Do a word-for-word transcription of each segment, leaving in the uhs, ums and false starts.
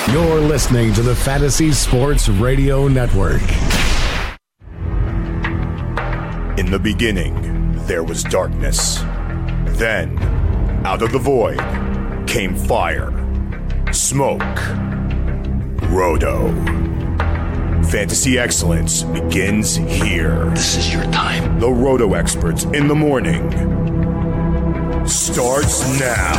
You're listening to the Fantasy Sports Radio Network. In the beginning, there was darkness. Then, out of the void, came fire, smoke, Roto. Fantasy excellence begins here. This is your time. The Roto experts in the morning starts now.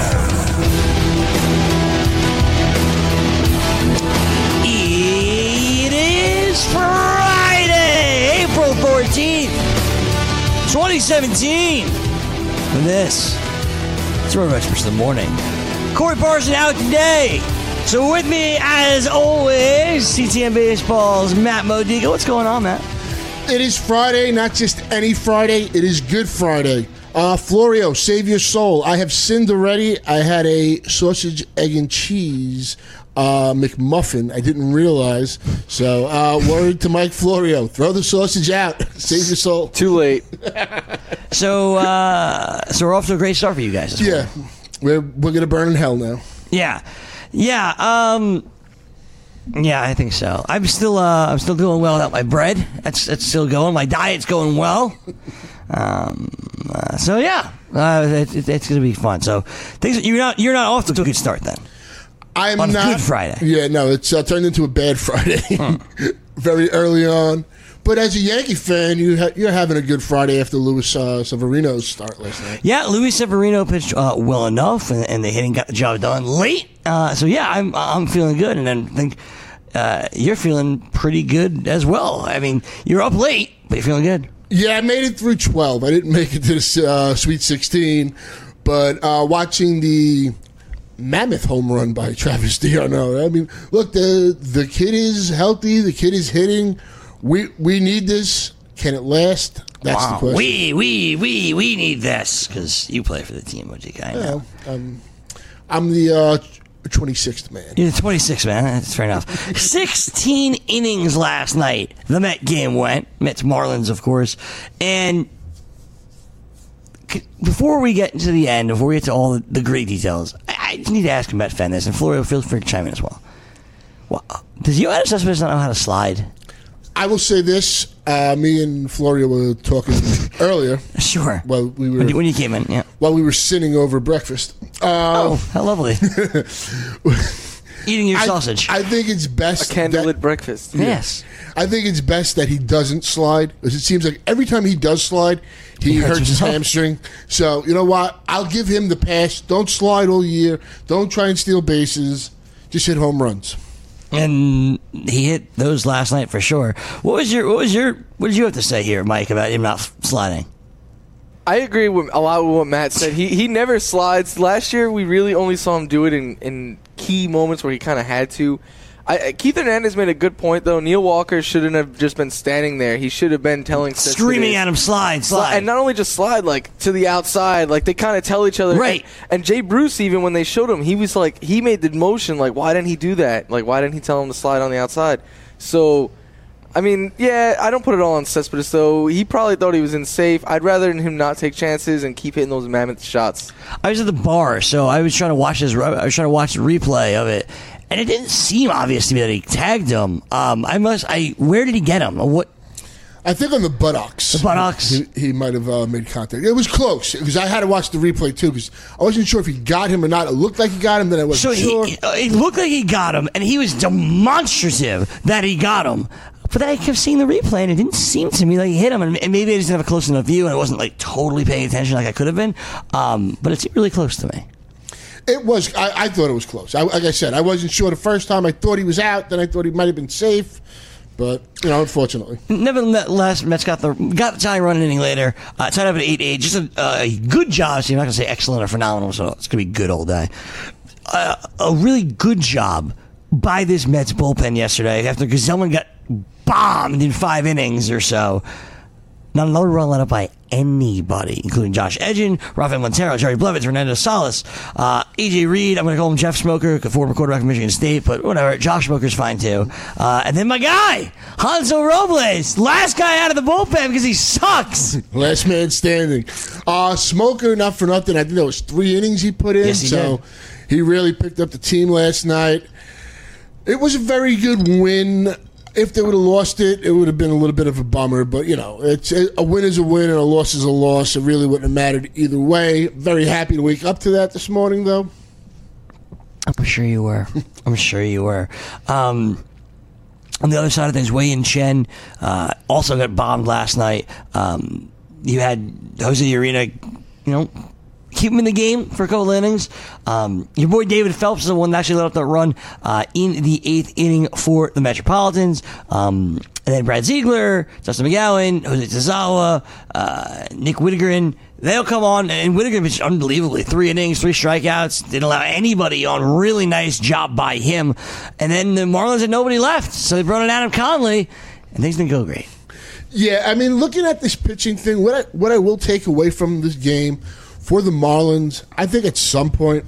It is Friday, April fourteenth, twenty seventeen. And this is Roto Experts in the morning. Corey Parson out today. So with me, as always, C T M Baseball's Matt Modica. What's going on, Matt? It is Friday, not just any Friday. It is Good Friday. Uh, Florio, save your soul. I have sinned already. I had a sausage, egg, and cheese uh, McMuffin. I didn't realize. So, uh, word to Mike Florio. Throw the sausage out. Save your soul. Too late. So, uh, so we're off to a great start for you guys this Yeah. morning. We're, we're going to burn in hell now. Yeah. Yeah, um... Yeah, I think so. I'm still, uh, I'm still doing well without my bread. That's that's still going. My diet's going well. Um, uh, so yeah, uh, it, it, it's going to be fun. So things you're not you're not off to a good start then. I'm On not. Good Friday. Yeah, no, it's uh, turned into a bad Friday Hmm. very early on. But as a Yankee fan, you ha- you're having a good Friday after Luis uh, Severino's start last night. Yeah, Luis Severino pitched uh, well enough, and, and the hitting got the job done late. Uh, so yeah, I'm I'm feeling good, and then think uh, you're feeling pretty good as well. I mean, you're up late, but you're feeling good. Yeah, I made it through twelve. I didn't make it to the uh, Sweet sixteen, but uh, watching the mammoth home run by Travis d'Arnaud. I mean, look, the the kid is healthy. The kid is hitting. We we need this. Can it last? That's the question. We we we we need this because you play for the team, Modica. I know. Yeah, um, I'm the uh, twenty-sixth man. You're the twenty-sixth, man. That's fair enough. sixteen innings last night. The Met game went. Mets Marlins, of course. And c- before we get to the end, before we get to all the, the great details, I, I just need to ask a Met fan this, and Florio, feel free to chime in as well. well does Yoenis Cespedes not know how to slide? I will say this. Uh, me and Florio were talking earlier. Sure. While we were When you, when you came in, yeah. while we were sitting over breakfast. Uh, Oh, how lovely. Eating your I, sausage. I think it's best. A candlelit that- breakfast. Yes. I think it's best that he doesn't slide, because it seems like every time he does slide, he, He hurts hurts his himself. hamstring. So, you know what? I'll give him the pass. Don't slide all year. Don't try and steal bases. Just hit home runs. And he hit those last night for sure. What was your what was your what did you have to say here, Mike, about him not sliding? I agree with a lot with what Matt said. He he never slides. Last year, we really only saw him do it in, in key moments where he kind of had to. I, Keith Hernandez made a good point, though. Neil Walker shouldn't have just been standing there. He should have been telling Cespedes, Screaming at him, slide, slide. and not only just slide, like to the outside, like they kind of tell each other. Right. And, and Jay Bruce, even when they showed him, he was like, he made the motion, like, why didn't he do that? Like, why didn't he tell him to slide on the outside? So, I mean, yeah, I don't put it all on Cespedes, though. He probably thought he was in safe. I'd rather him not take chances and keep hitting those mammoth shots. I was at the bar, so I was trying to watch this. I was trying to watch the replay of it, and it didn't seem obvious to me that he tagged him. Um, I must. I where did he get him? What? I think on the buttocks. The buttocks. He, he might have uh, made contact. It was close, because I had to watch the replay, too, because I wasn't sure if he got him or not. It looked like he got him, then I So wasn't sure. he, uh, it looked like he got him, and he was demonstrative that he got him. But then I kept seeing the replay, and it didn't seem to me like he hit him. And maybe I just didn't have a close enough view, and I wasn't like totally paying attention like I could have been. Um, but it seemed really close to me. It was. I, I thought it was close. I, like I said, I wasn't sure the first time. I thought he was out. Then I thought he might have been safe. But, you know, unfortunately. Nevertheless, Mets got the got the tying run an inning later. Uh, tied up at eight eight. Just a, a good job. So I'm not going to say excellent or phenomenal, so it's going to be good all day. Uh, a really good job by this Mets bullpen yesterday after Gesellman got bombed in five innings or so. Not another run let up by anybody, including Josh Edgin, Rafael Montero, Jerry Blevins, Fernando Salas, uh, A J Reed. I'm going to call him Jeff Smoker, a former quarterback of Michigan State, but whatever. Josh Smoker's fine too. Uh, and then my guy, Hanso Robles, last guy out of the bullpen because he sucks. Last man standing. Uh, Smoker, not for nothing. I think that was three innings he put in. Yes, he so did. he really picked up the team last night. It was a very good win. If they would have lost it, it would have been a little bit of a bummer. But, you know, it's a win is a win and a loss is a loss. It really wouldn't have mattered either way. Very happy to wake up to that this morning, though. I'm sure you were. I'm sure you were. Um, on the other side of things, Wei Yin Chen uh, also got bombed last night. Um, you had Jose Urena, you know, keep him in the game for a couple innings. Um, your boy David Phelps is the one that actually let up that run uh, in the eighth inning for the Metropolitans. Um, and then Brad Ziegler, Dustin McGowan, Jose Tazawa, uh, Nick Whittegren, they'll come on. And Whittegren pitched unbelievably. Three innings, three strikeouts. Didn't allow anybody on. Really nice job by him. And then the Marlins had nobody left. So they brought in Adam Conley, and things didn't go great. Yeah, I mean, looking at this pitching thing, what I, what I will take away from this game for the Marlins, I think at some point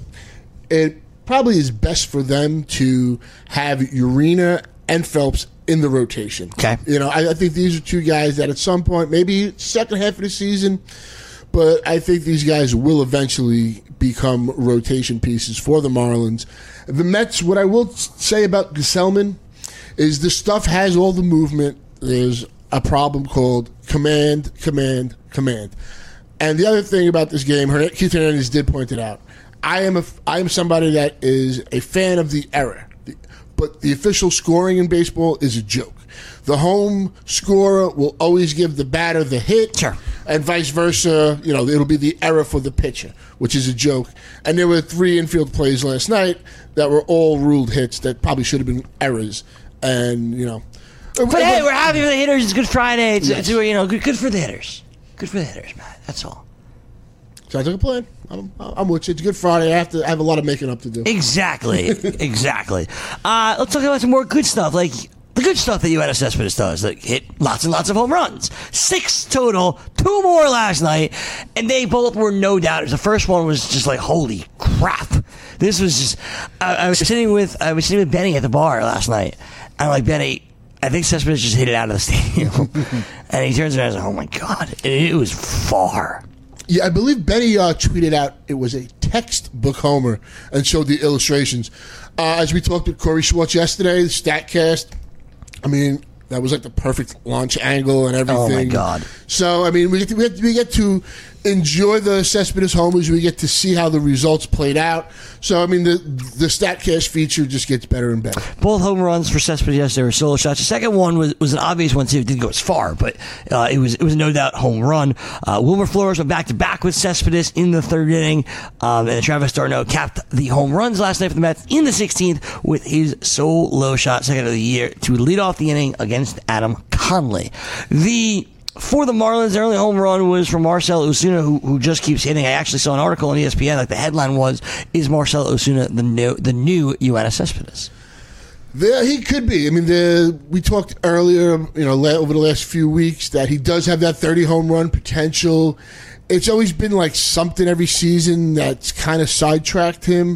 it probably is best for them to have Urena and Phelps in the rotation. Okay. You know, I, I think these are two guys that at some point, maybe second half of the season, but I think these guys will eventually become rotation pieces for the Marlins. The Mets, what I will say about Gesellman is the stuff has all the movement. There's a problem called command, command, command. And the other thing about this game, Keith Hernandez did point it out. I am a, I am somebody that is a fan of the error, but the official scoring in baseball is a joke. The home scorer will always give the batter the hit, sure, and vice versa. You know, it'll be the error for the pitcher, which is a joke. And there were three infield plays last night that were all ruled hits that probably should have been errors. And you know, but it, hey, it, we're happy for the hitters. It's Good Friday. It's, yes. it's you know good, good for the hitters. Good for the hitters, man. That's all. Sounds like a plan. I'm, I'm with you. It's Good Friday. I have to I have a lot of making up to do. Exactly. exactly. Uh, let's talk about some more good stuff, like the good stuff that U N S Cespedes does. Like hit lots and lots of home runs. Six total. Two more last night. And they both were no doubters. The first one was just like, holy crap. This was just... I, I was sitting with I was sitting with Benny at the bar last night. And I'm like, Benny, I think Cespedes just hit it out of the stadium. And he turns around and says, oh my God. And it was far. Yeah, I believe Benny uh, tweeted out it was a textbook homer and showed the illustrations. Uh, as we talked with Corey Schwartz yesterday, the StatCast, I mean, that was like the perfect launch angle and everything. Oh, my God. So, I mean, we get to, we get, we get to enjoy the Cespedes homers. We get to see how the results played out. So, I mean, the the StatCast feature just gets better and better. Both home runs for Cespedes yesterday were solo shots. The second one was, was an obvious one, too. It didn't go as far, but uh, it was it was no doubt home run. Uh, Wilmer Flores went back-to-back with Cespedes in the third inning, um, and Travis d'Arnaud capped the home runs last night for the Mets in the sixteenth with his solo shot, second of the year, to lead off the inning against Adam Conley. The... For the Marlins, their only home run was from Marcell Ozuna, who, who just keeps hitting. I actually saw an article on E S P N, like the headline was, is Marcell Ozuna the new, the new U N S Cespedes? There, he could be. I mean, the, we talked earlier, you know, over the last few weeks that he does have that thirty home run potential. It's always been like something every season that's kind of sidetracked him.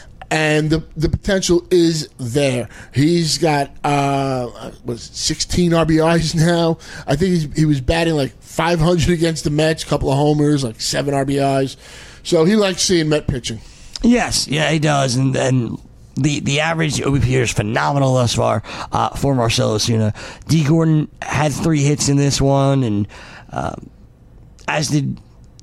And the the potential is there. He's got uh, what is it, sixteen R B Is now. I think he's, he was batting like five hundred against the Mets, a couple of homers, like seven R B Is. So he likes seeing Met pitching. Yes, yeah, he does. And and the, the average O B P here is phenomenal thus far uh, for Marcell Ozuna. D. Gordon had three hits in this one, and um, as did...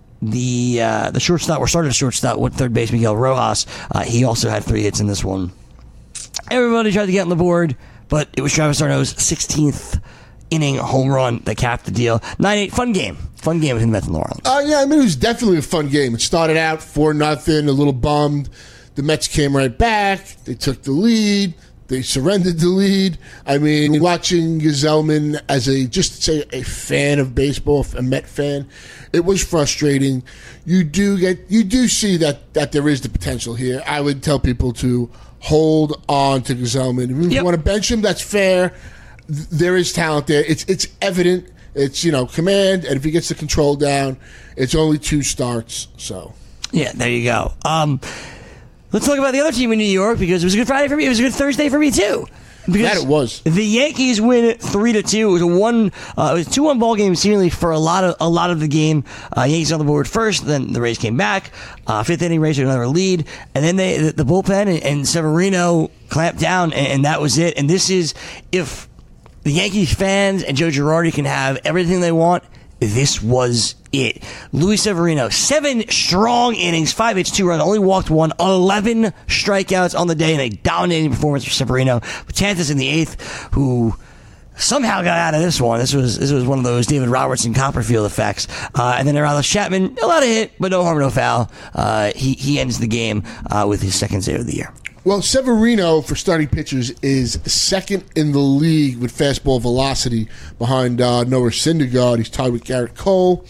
The uh, the shortstop, or started a shortstop with third base Miguel Rojas. Uh, he also had three hits in this one. Everybody tried to get on the board, but it was Travis d'Arnaud's sixteenth inning home run that capped the deal. nine eight, fun game. Fun game between the Mets and the Marlins. Uh, yeah, I mean, it was definitely a fun game. It started out four nothing, a little bummed. The Mets came right back. They took the lead. They surrendered the lead. I mean, watching Gesellman as a, just to say, a fan of baseball, a Met fan, it was frustrating. You do get, you do see that, that there is the potential here. I would tell people to hold on to Gesellman. If you yep. want to bench him, that's fair. There is talent there. It's it's evident. It's, you know, command, and if he gets the control down, it's only two starts. So yeah, there you go. Um, let's talk about the other team in New York, because it was a good Friday for me. It was a good Thursday for me too. Because that it was. The Yankees win three to two. It was a one. Uh, it was a two one ball game seemingly for a lot of a lot of the game. Uh, Yankees on the board first, then the Rays came back. Uh, fifth inning, Rays took another lead, and then they the, the bullpen and, and Severino clamped down, and, and that was it. And this is if the Yankees fans and Joe Girardi can have everything they want. This was it. Luis Severino, seven strong innings, five hits, two runs, only walked one, eleven strikeouts on the day, and a dominating performance for Severino. Betances in the eighth, who somehow got out of this one. This was this was one of those David Robertson Copperfield effects. Uh, and then Aroldis Chapman, a lot of hit, but no harm, no foul. Uh, he he ends the game uh, with his second save of the year. Well, Severino, for starting pitchers, is second in the league with fastball velocity behind uh, Noah Syndergaard. He's tied with Garrett Cole.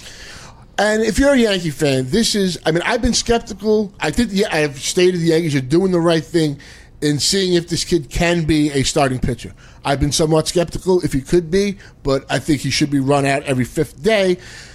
And if you're a Yankee fan, this is, I mean, I've been skeptical. I think the, I have stated the Yankees are doing the right thing in seeing if this kid can be a starting pitcher. I've been somewhat skeptical if he could be, but I think he should be run out every fifth day.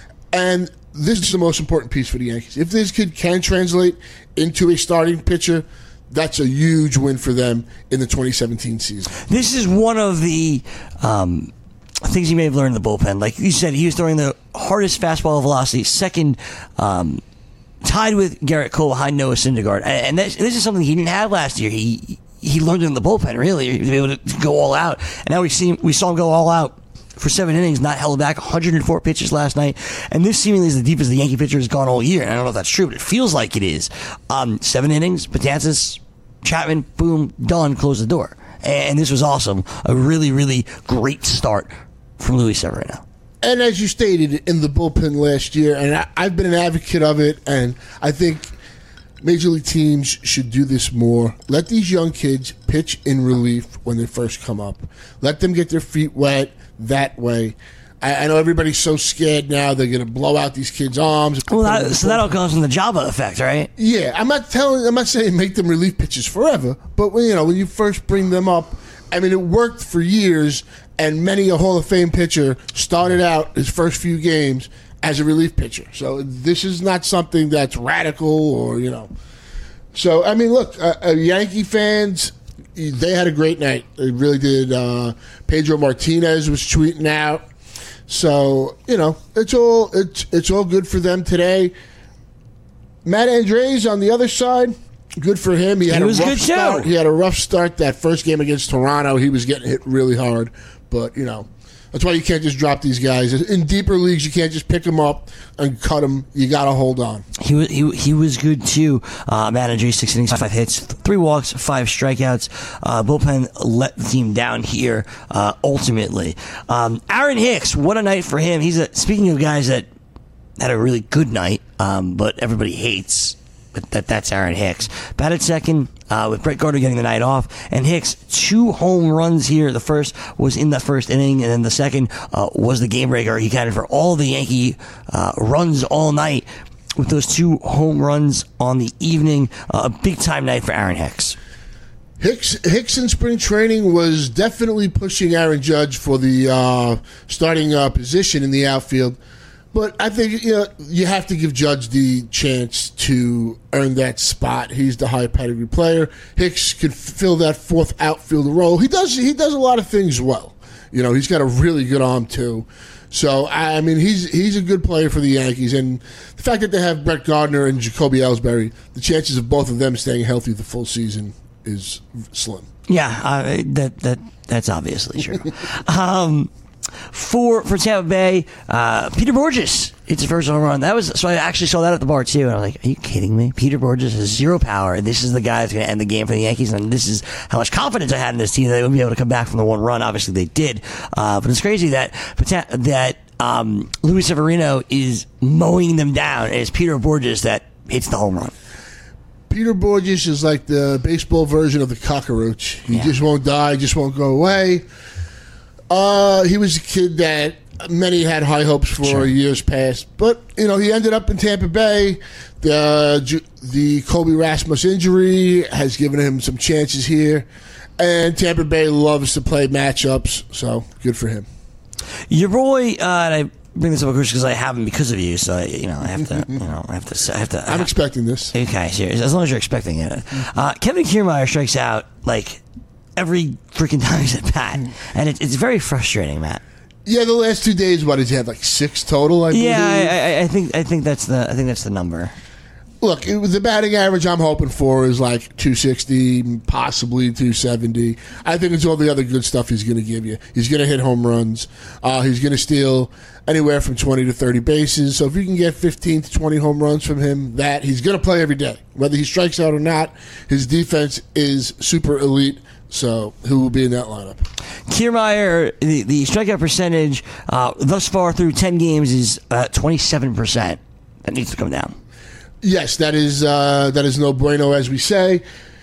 And this is the most important piece for the Yankees. If this kid can translate into a starting pitcher, that's a huge win for them in the twenty seventeen season. This is one of the um, things you may have learned in the bullpen. Like you said, he was throwing the hardest fastball velocity, second, um, tied with Garrett Cole behind Noah Syndergaard. And this, this is something he didn't have last year. He he learned it in the bullpen, really. He was able to go all out. And now we see we saw him go all out for seven innings, not held back, one hundred four pitches last night. And this seemingly is the deepest the Yankee pitcher has gone all year. And I don't know if that's true, but it feels like it is. Um, seven innings, Betances, Chapman, boom, done, close the door. And this was awesome. A really, really great start from Luis Severino. And as you stated in the bullpen last year, and I, I've been an advocate of it, and I think major league teams should do this more. Let these young kids pitch in relief when they first come up. Let them get their feet wet that way. I, I know everybody's so scared now they're going to blow out these kids' arms. Well, that, so that all comes from the Jabba effect, right? Yeah, I'm not telling. I'm not saying make them relief pitchers forever, but when you know when you first bring them up, I mean it worked for years, and many a Hall of Fame pitcher started out his first few games as a relief pitcher. So this is not something that's radical or you know. So I mean, look, uh, uh, Yankee fans, they had a great night. They really did. Uh, Pedro Martinez was tweeting out. So you know, it's all it's it's all good for them today. Matt Andres on the other side, good for him. He had he was a rough good start. too. He had a rough start that first game against Toronto. He was getting hit really hard, but you know that's why you can't just drop these guys in deeper leagues. You can't just pick them up and cut them. You got to hold on. He was he, he was good too. Uh, Matt Andres, six innings, five hits, three walks, five strikeouts. Uh, bullpen let the team down here. Uh, ultimately, um, Aaron Hicks, what a night for him. He's a, speaking of guys that had a really good night, um, but everybody hates. But that that's Aaron Hicks. Batted second uh, with Brett Gardner getting the night off. And Hicks, two home runs here. The first was in the first inning, and then the second uh, was the game breaker. He counted for all the Yankee uh, runs all night with those two home runs on the evening. Uh, a big-time night for Aaron Hicks. Hicks Hicks in spring training was definitely pushing Aaron Judge for the uh, starting uh, position in the outfield. But I think you know you have to give Judge the chance to earn that spot. He's the high pedigree player. Hicks could fill that fourth outfielder role. He does. He does a lot of things well. You know, he's got a really good arm too. So I mean, he's he's a good player for the Yankees. And the fact that they have Brett Gardner and Jacoby Ellsbury, the chances of both of them staying healthy the full season is slim. Yeah, uh, that that that's obviously true. um, For for Tampa Bay, uh, Peter Borges hits his first home run. That was so I actually saw that at the bar too, and I was like, "Are you kidding me?" Peter Borges has zero power, and this is the guy that's going to end the game for the Yankees. And this is how much confidence I had in this team that they would be able to come back from the one run. Obviously, they did, uh, but it's crazy that that um, Luis Severino is mowing them down, and it's Peter Borges that hits the home run. Peter Borges is like the baseball version of the cockroach. He Yeah. just won't die, just won't go away. Uh, he was a kid that many had high hopes for Sure. years past, but you know he ended up in Tampa Bay. The the Kobe Rasmus injury has given him some chances here, and Tampa Bay loves to play matchups, so good for him. Your boy, uh, and I bring this up, of course, because I have him because of you. So I, you know, I have to, you know, I have to, I have to. I'm expecting this. Okay, serious. As long as you're expecting it. Uh, Kevin Kiermaier strikes out like every freaking time he's at bat, and it, it's very frustrating, Matt. Yeah, the last two days, what did you have? Like six total, I believe. Yeah, I, I, I think I think that's the I think that's the number. Look, it, the batting average I'm hoping for is like two sixty, possibly two seventy. I think it's all the other good stuff he's going to give you. He's going to hit home runs. Uh, he's going to steal anywhere from twenty to thirty bases. So if you can get fifteen to twenty home runs from him, that he's going to play every day. Whether he strikes out or not, his defense is super elite. So who will be in that lineup? Kiermaier, the, the strikeout percentage uh, thus far through ten games is uh, twenty-seven percent. That needs to come down. Yes, that is uh, that is no bueno, as we say.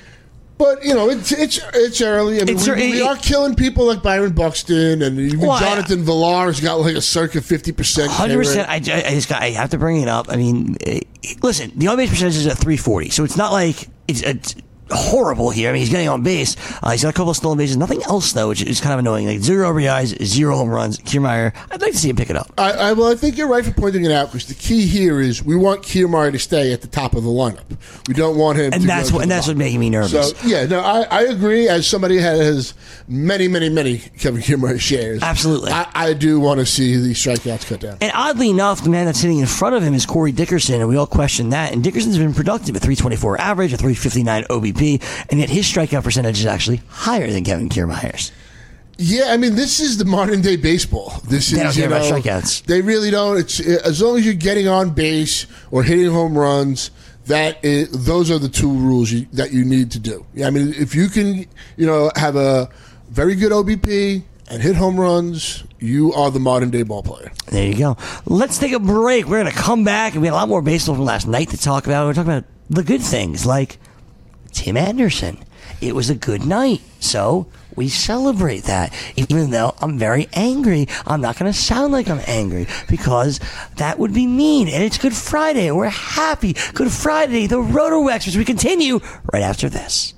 But you know, it's it's it's early. I mean, It's we, ear- we are killing people like Byron Buxton and even Well, I- Jonathan Villar's got like a circa fifty percent. one hundred percent. I, I just got, I have to bring it up. I mean, eh, listen, the on base percentage is at three forty, so it's not like it's, it's horrible here. I mean, he's getting on base. Uh, he's got a couple of stolen bases. Nothing else, though, which is kind of annoying. Like zero R B Is, zero home runs. Kiermaier, I'd like to see him pick it up. I, I well, I think you're right for pointing it out because the key here is we want Kiermaier to stay at the top of the lineup. We don't want him. And to that's go what to and the that's bottom. what's making me nervous. So yeah, no, I, I agree. As somebody who has many, many, many Kevin Kiermaier shares, Absolutely. I, I do want to see the strikeouts cut down. And oddly enough, the man that's sitting in front of him is Corey Dickerson, and we all question that. And Dickerson's been productive at three twenty-four average, a three fifty-nine O B P, and yet his strikeout percentage is actually higher than Kevin Kiermaier's. Yeah, I mean, this is the modern day baseball. This They is don't you care about know, strikeouts. They really don't. It's as long as you're getting on base or hitting home runs. That is, those are the two rules you, that you need to do. Yeah, I mean, if you can, you know, have a very good O B P and hit home runs, you are the modern day ball player. There you go. Let's take a break. We're going to come back, and we had a lot more baseball from last night to talk about. We're talking about the good things, like Tim Anderson. It was a good night, so we celebrate that. Even though I'm very angry, I'm not going to sound like I'm angry because that would be mean. And it's Good Friday, and we're happy. Good Friday, the RotoWexers. We continue right after this.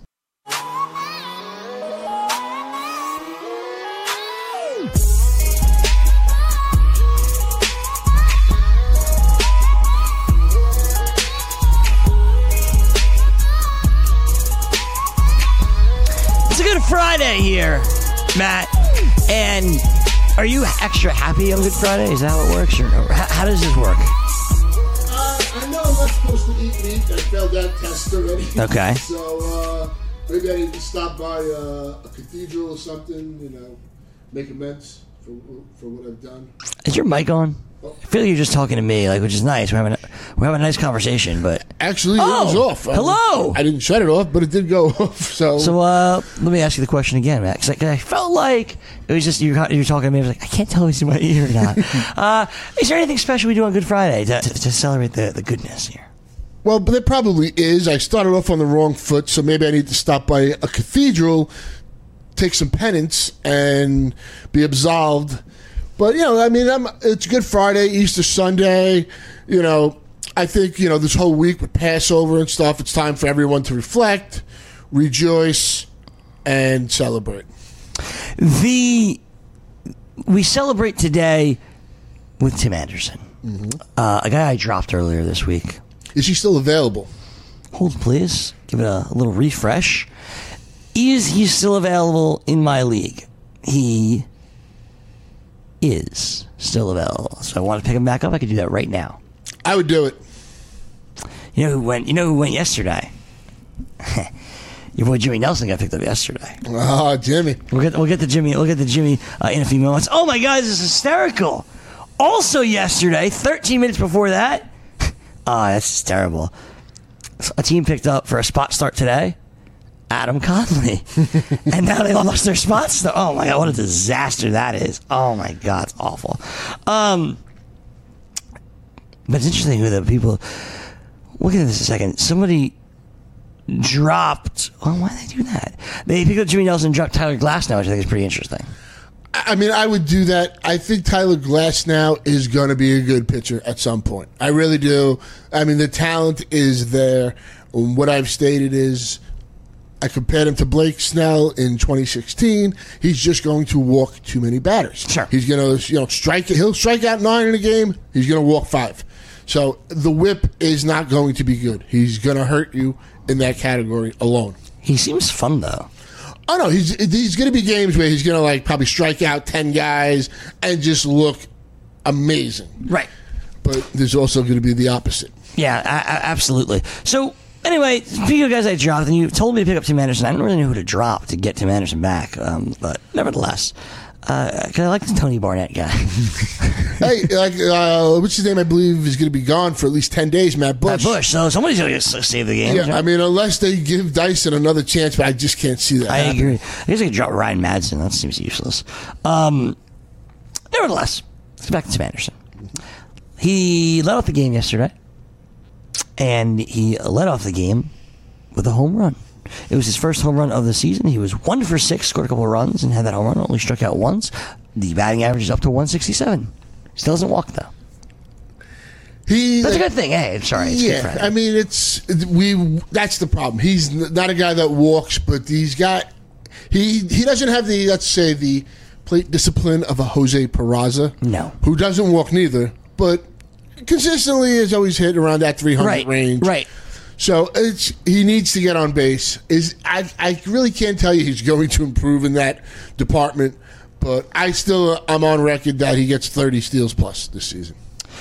It's a Good Friday here, Matt. And are you extra happy on Good Friday? Is that how it works? Or how, how does this work? Uh, I know I'm not supposed to eat meat. I failed that test already. Okay. So uh, maybe I need to stop by uh, a cathedral or something. You know, make amends for for what I've done. Is your mic on? I feel like you're just talking to me, like, which is nice. We're having a, we're having a nice conversation, but Actually, Oh, it was off. I- hello. I didn't shut it off, but it did go off. So, so uh, let me ask you the question again, Matt, because I, I felt like it was just you. You're talking to me. I was like, I can't tell if it's in my ear or not. uh, is there anything special we do on Good Friday to, to, to celebrate the, the goodness here? well, but there probably is. I started off on the wrong foot, so maybe I need to stop by a cathedral, take some penance, and be absolved. But, you know, I mean, I'm, it's Good Friday, Easter Sunday. You know, I think, you know, this whole week with Passover and stuff, it's time for everyone to reflect, rejoice, and celebrate. The we celebrate today with Tim Anderson, uh, a guy I dropped earlier this week. Is he still available? Hold, please. Give it a, a little refresh. Is he still available in my league? He is still available. So I want to pick him back up. I could do that right now. I would do it. You know who went? You know who went yesterday? Your boy Jimmy Nelson got picked up yesterday. Ah, Jimmy. We'll get we'll get to Jimmy. We'll get to Jimmy uh, in a few moments. Oh my God, this is hysterical. Also yesterday, thirteen minutes before that. Ah, oh, that's just terrible. A team picked up for a spot start today. Adam Conley. And now they lost their spot start. Oh my God, what a disaster that is. Oh my God, it's awful. Um, but it's interesting who the people. Look at this a second. Somebody dropped. Oh, why did they do that? They picked up Jimmy Nelson and dropped Tyler Glass now, which I think is pretty interesting. I mean, I would do that. I think Tyler Glass now is going to be a good pitcher at some point. I really do. I mean, the talent is there. What I've stated is I compared him to Blake Snell in twenty sixteen. He's just going to walk too many batters. Sure. He's going to, you know, strike. He'll strike out nine in a game. He's going to walk five. So the whip is not going to be good. He's going to hurt you in that category alone. He seems fun, though. Oh no, he's he's going to be games where he's going to like probably strike out ten guys and just look amazing. Right. But there's also going to be the opposite. Yeah, a- a- absolutely. So anyway, speaking of guys I dropped, and you told me to pick up Tim Anderson. I don't really know who to drop to get Tim Anderson back, um, but nevertheless, because uh, I like the Tony Barnett guy. Hey, like uh, what's his name? I believe is going to be gone for at least ten days. Matt Bush. Matt Bush. So somebody's going to save the game. Yeah, right? I mean, unless they give Dyson another chance, but I just can't see that. I happen. agree. I guess I could drop Ryan Madsen. That seems useless. Um, nevertheless, let's get back to Tim Anderson. He led off the game yesterday, and he led off the game with a home run. It was his first home run of the season. He was one for six, scored a couple of runs, and had that home run. Only struck out once. The batting average is up to one sixty-seven. Still doesn't walk though. He That's like, a good thing. Hey, I'm sorry. It's yeah, good I mean, it's we. That's the problem. He's not a guy that walks, but he's got. He he doesn't have the let's say the plate discipline of a Jose Peraza. No. Who doesn't walk neither, but consistently is always hit around that three hundred right, range. Right. So it's he needs to get on base. Is I I really can't tell you he's going to improve in that department, but I still I'm on record that he gets thirty steals plus this season.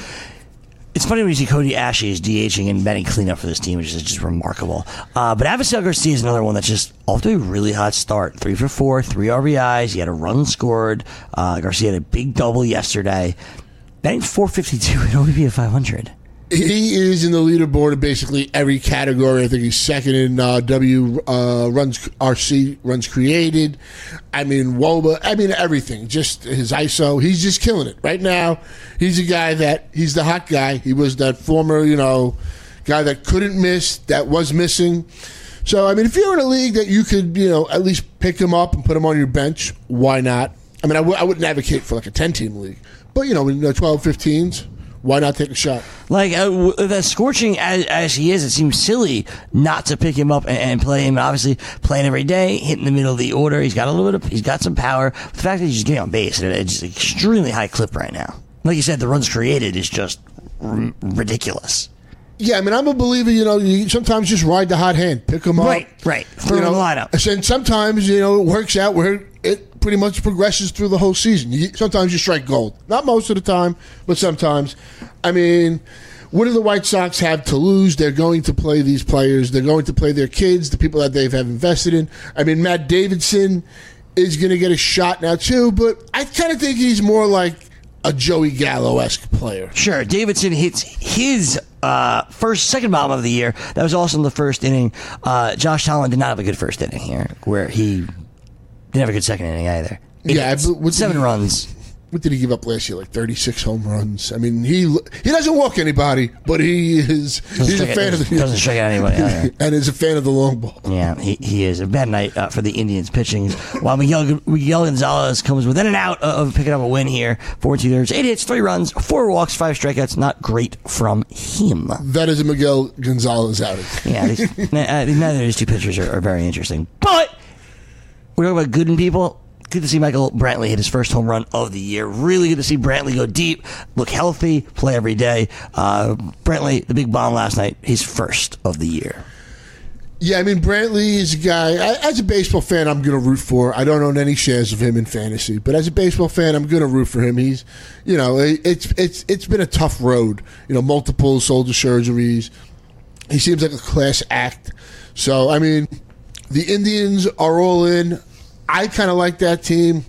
It's funny when you see Cody Ashley is DHing and batting cleanup for this team, which is just remarkable. Uh, but Avisail Garcia is another one that's just off to a really hot start. Three for four, three R B Is. He had a run scored. Uh, Garcia had a big double yesterday. Batting four fifty-two and O B P of five hundred. He is in the leaderboard of basically every category. I think he's second in uh, W uh, runs R C runs created. I mean W O B A. I mean everything. Just his I S O. He's just killing it right now. He's a guy that he's the hot guy. He was that former you know guy that couldn't miss, that was missing. So I mean, if you're in a league that you could you know at least pick him up and put him on your bench, why not? I mean, I, w- I wouldn't advocate for like a ten team league, but you know, in the twelve, fifteens. Why not take a shot? Like, uh, w- as scorching as, as he is, it seems silly not to pick him up and, and play him. Obviously, playing every day, hitting the middle of the order. He's got a little bit of, he's got some power. The fact that he's just getting on base at a just extremely high clip right now. Like you said, the runs created is just r- ridiculous. Yeah, I mean, I'm a believer, you know, you sometimes just ride the hot hand. Pick them up. Right, right. Throw you him in know, the lineup. And sometimes, you know, it works out where it pretty much progresses through the whole season. You, sometimes you strike gold. Not most of the time, but sometimes. I mean, what do the White Sox have to lose? They're going to play these players. They're going to play their kids, the people that they have invested in. I mean, Matt Davidson is going to get a shot now, too, but I kind of think he's more like a Joey Gallo-esque player. Sure, Davidson hits his uh, first, second bomb of the year. That was also in the first inning. Uh, Josh Tomlin did not have a good first inning here, where he didn't have a good second inning either. Yeah, It's but what seven did he- runs. What did he give up last year? Like thirty-six home runs. I mean, he he doesn't walk anybody, but he is Doesn't he's a strike fan out- of the doesn't strike out anybody either. and is a fan of the long ball. Yeah, he, he is. A bad night uh, for the Indians pitching. While Miguel, Miguel Gonzalez comes within and out of picking up a win here. Four and two thirds, eight hits, three runs, four walks, five strikeouts. Not great from him. That is a Miguel Gonzalez outing. Yeah, these, uh, neither of these two pitchers are, are very interesting. But we're talking about good in people. Good to see Michael Brantley hit his first home run of the year. Really good to see Brantley go deep, look healthy, play every day. Uh, Brantley, the big bomb last night, his first of the year. Yeah, I mean, Brantley is a guy, I, as a baseball fan, I'm going to root for. I don't own any shares of him in fantasy, but as a baseball fan, I'm going to root for him. He's, you know, it, it's it's it's been a tough road. You know, multiple shoulder surgeries. He seems like a class act. So, I mean, the Indians are all in. I kind of like that team.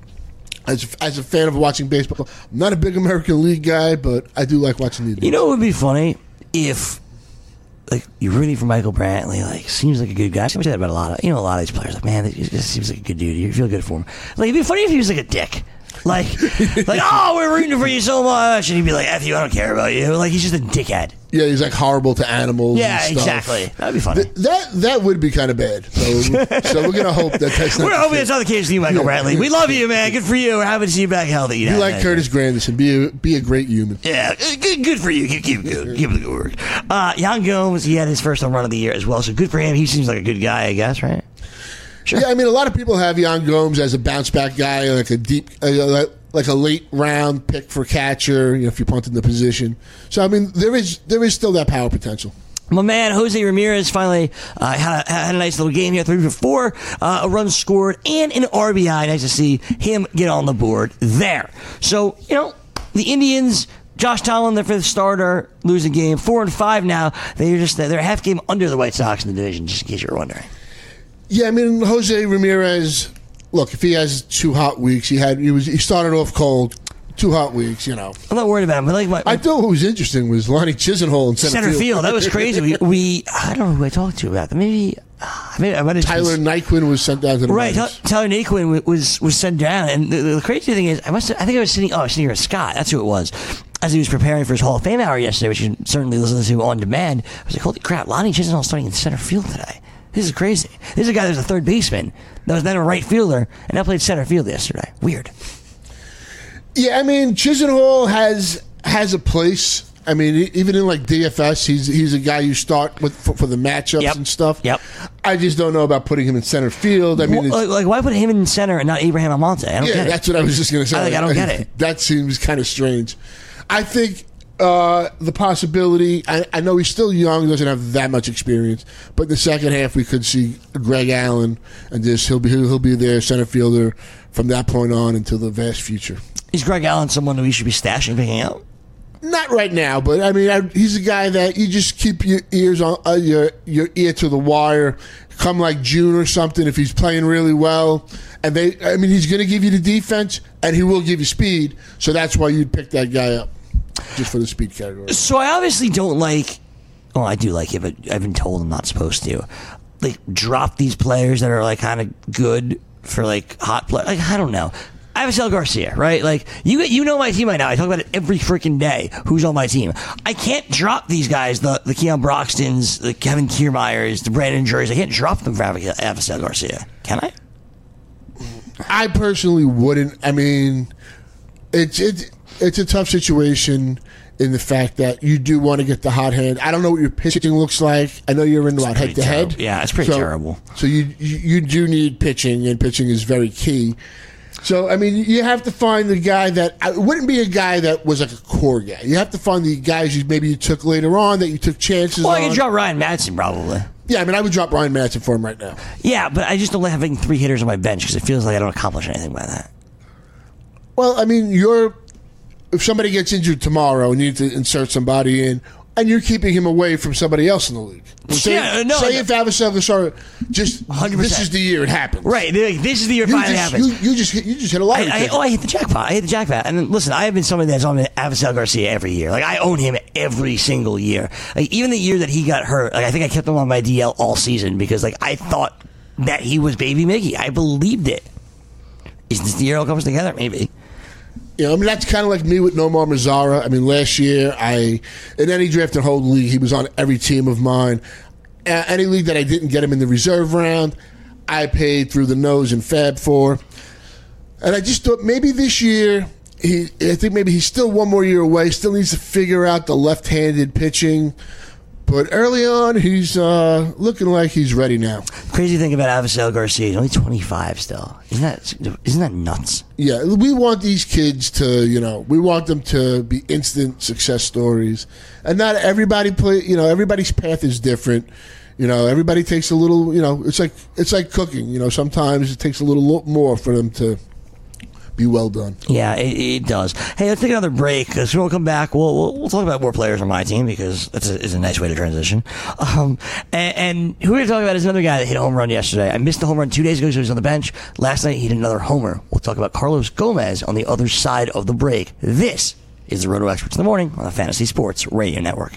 As as a fan of watching baseball, I'm not a big American League guy, but I do like watching the Indians. You know what would be funny? If, like, you're rooting for Michael Brantley, like, seems like a good guy. I say that about a lot of, you know, a lot of these players. Like, man, he just seems like a good dude. You feel good for him. Like, it'd be funny if he was like a dick. Like, like, oh, we're rooting for you so much. And he'd be like, F you, I don't care about you. Like, he's just a dickhead. Yeah, he's like horrible to animals. Yeah, and stuff. exactly. That'd be funny. Th- that that would be kind of bad. So, so we're gonna hope that that's not. We're the hoping case. it's not the case with you, Michael Yeah. Brantley. We love you, man. Good for you. We're happy to see you back healthy. You like Curtis Granderson. Be a be a great human. Yeah, good, good for you. Keep, keep, good. Keep up the good work. Uh, Yan Gomes, he had his first home run of the year as well, so good for him. He seems like a good guy, I guess, right? Sure. Yeah, I mean, a lot of people have Yan Gomes as a bounce back guy, like a deep, uh, like, like a late round pick for catcher. You know, if you punt in the position. So I mean, there is there is still that power potential. My man Jose Ramirez finally uh, had, a, had a nice little game here, three for four, uh, a run scored, and an R B I. Nice to see him get on the board there. So, you know, the Indians, Josh Tomlin, their fifth starter, lose a game, four and five now. They're just they're a half game under the White Sox in the division, just in case you're wondering. Yeah, I mean Jose Ramirez. Look, if he has two hot weeks, he had he was he started off cold. Two hot weeks, you know. I'm not worried about him. But like my, my I thought what was interesting was Lonnie Chisenhall in center, center field. field. That was crazy. We, we I don't know who I talked to about that. Maybe, uh, maybe I might have Tyler Naquin was sent down to the right. minors. Tyler Naquin was was sent down, and the, the crazy thing is, I must. Have, I think I was sitting. Oh, I was sitting here with Scott. That's who it was. As he was preparing for his Hall of Fame hour yesterday, which you can certainly listen to on demand. I was like, holy crap! Lonnie Chisenhall starting in center field today. This is crazy. This is a guy that was a third baseman that was then a right fielder and now played center field yesterday. Weird. Yeah, I mean, Chisenhall has has a place. I mean, even in like D F S, he's he's a guy you start with for, for the matchups Yep. and stuff. Yep. I just don't know about putting him in center field. I mean, Well, it's, like, why put him in center and not Abraham Almonte? I don't yeah, get it. that's what I was just going to say. I, like, I don't get it. That seems kind of strange. I think uh, the possibility. I, I know he's still young, doesn't have that much experience, but in the second half we could see Greg Allen, and this he'll be he'll be their center fielder from that point on until the vast future. Is Greg Allen someone that we should be stashing, picking out? Not right now, but I mean, I, he's a guy that you just keep your ears on uh, your your ear to the wire. Come like June or something, if he's playing really well, and they, I mean, he's going to give you the defense, and he will give you speed. So that's why you'd pick that guy up, just for the speed category. So I obviously don't like. Well, I do like it, but I've been told I'm not supposed to. Like, drop these players that are like kind of good for like hot play. Like, I don't know. Avisel Garcia, right? Like, you you know my team right now. I talk about it every freaking day. Who's on my team? I can't drop these guys, the the Keon Broxtons, the Kevin Kiermaiers, the Brandon Juries. I can't drop them for Avisel Garcia. Can I? I personally wouldn't. I mean, it's it's it's a tough situation in the fact that you do want to get the hot hand. I don't know what your pitching looks like. I know you're in what head to head. Yeah, it's pretty so, terrible. So you, you you do need pitching, and pitching is very key. So, I mean, you have to find the guy that it wouldn't be a guy that was like a core guy. You have to find the guys you maybe you took later on that you took chances well, on. I could drop Ryan Madsen probably. Yeah, I mean, I would drop Ryan Madsen for him right now. Yeah, but I just don't like having three hitters on my bench because it feels like I don't accomplish anything by that. Well, I mean, you're if somebody gets injured tomorrow and you need to insert somebody in, and you're keeping him away from somebody else in the league. Say, Yeah, no, say no. if Avisel Garcia just one hundred percent. this is the year it happens. Right, like, this is the year it You finally just, happens. you, you just hit, you just hit a lot. I, I, oh, I hit the jackpot. I hit the jackpot. And then, listen, I have been somebody that's on Avisel Garcia every year. Like, I own him every single year. Like, even the year that he got hurt, like, I think I kept him on my D L all season because, like, I thought that he was Baby Mickey. I believed it. Is this the year it all comes together? Maybe. You know, I mean, that's kind of like me with Nomar Mazara. I mean, last year, I in any draft and hold league, he was on every team of mine. Uh, any league that I didn't get him in the reserve round, I paid through the nose and fab for. And I just thought maybe this year, he. I think maybe he's still one more year away. Still needs to figure out the left-handed pitching. But early on, he's uh, looking like he's ready now. Crazy thing about Avisel Garcia, he's only twenty-five still. Isn't that isn't that nuts? Yeah, we want these kids to, you know, we want them to be instant success stories. And not everybody play, you know, everybody's path is different. You know, everybody takes a little, you know, it's like it's like cooking. You know, sometimes it takes a little more for them to be well done. Yeah, it, it does. Hey, let's take another break. So we'll come back. We'll, we'll we'll talk about more players on my team because that's a, is a nice way to transition. Um, and, and who we're going to talk about is another guy that hit a home run yesterday. I missed the home run two days ago, so he was on the bench. Last night, he hit another homer. We'll talk about Carlos Gomez on the other side of the break. This is the Roto Experts in the Morning on the Fantasy Sports Radio Network.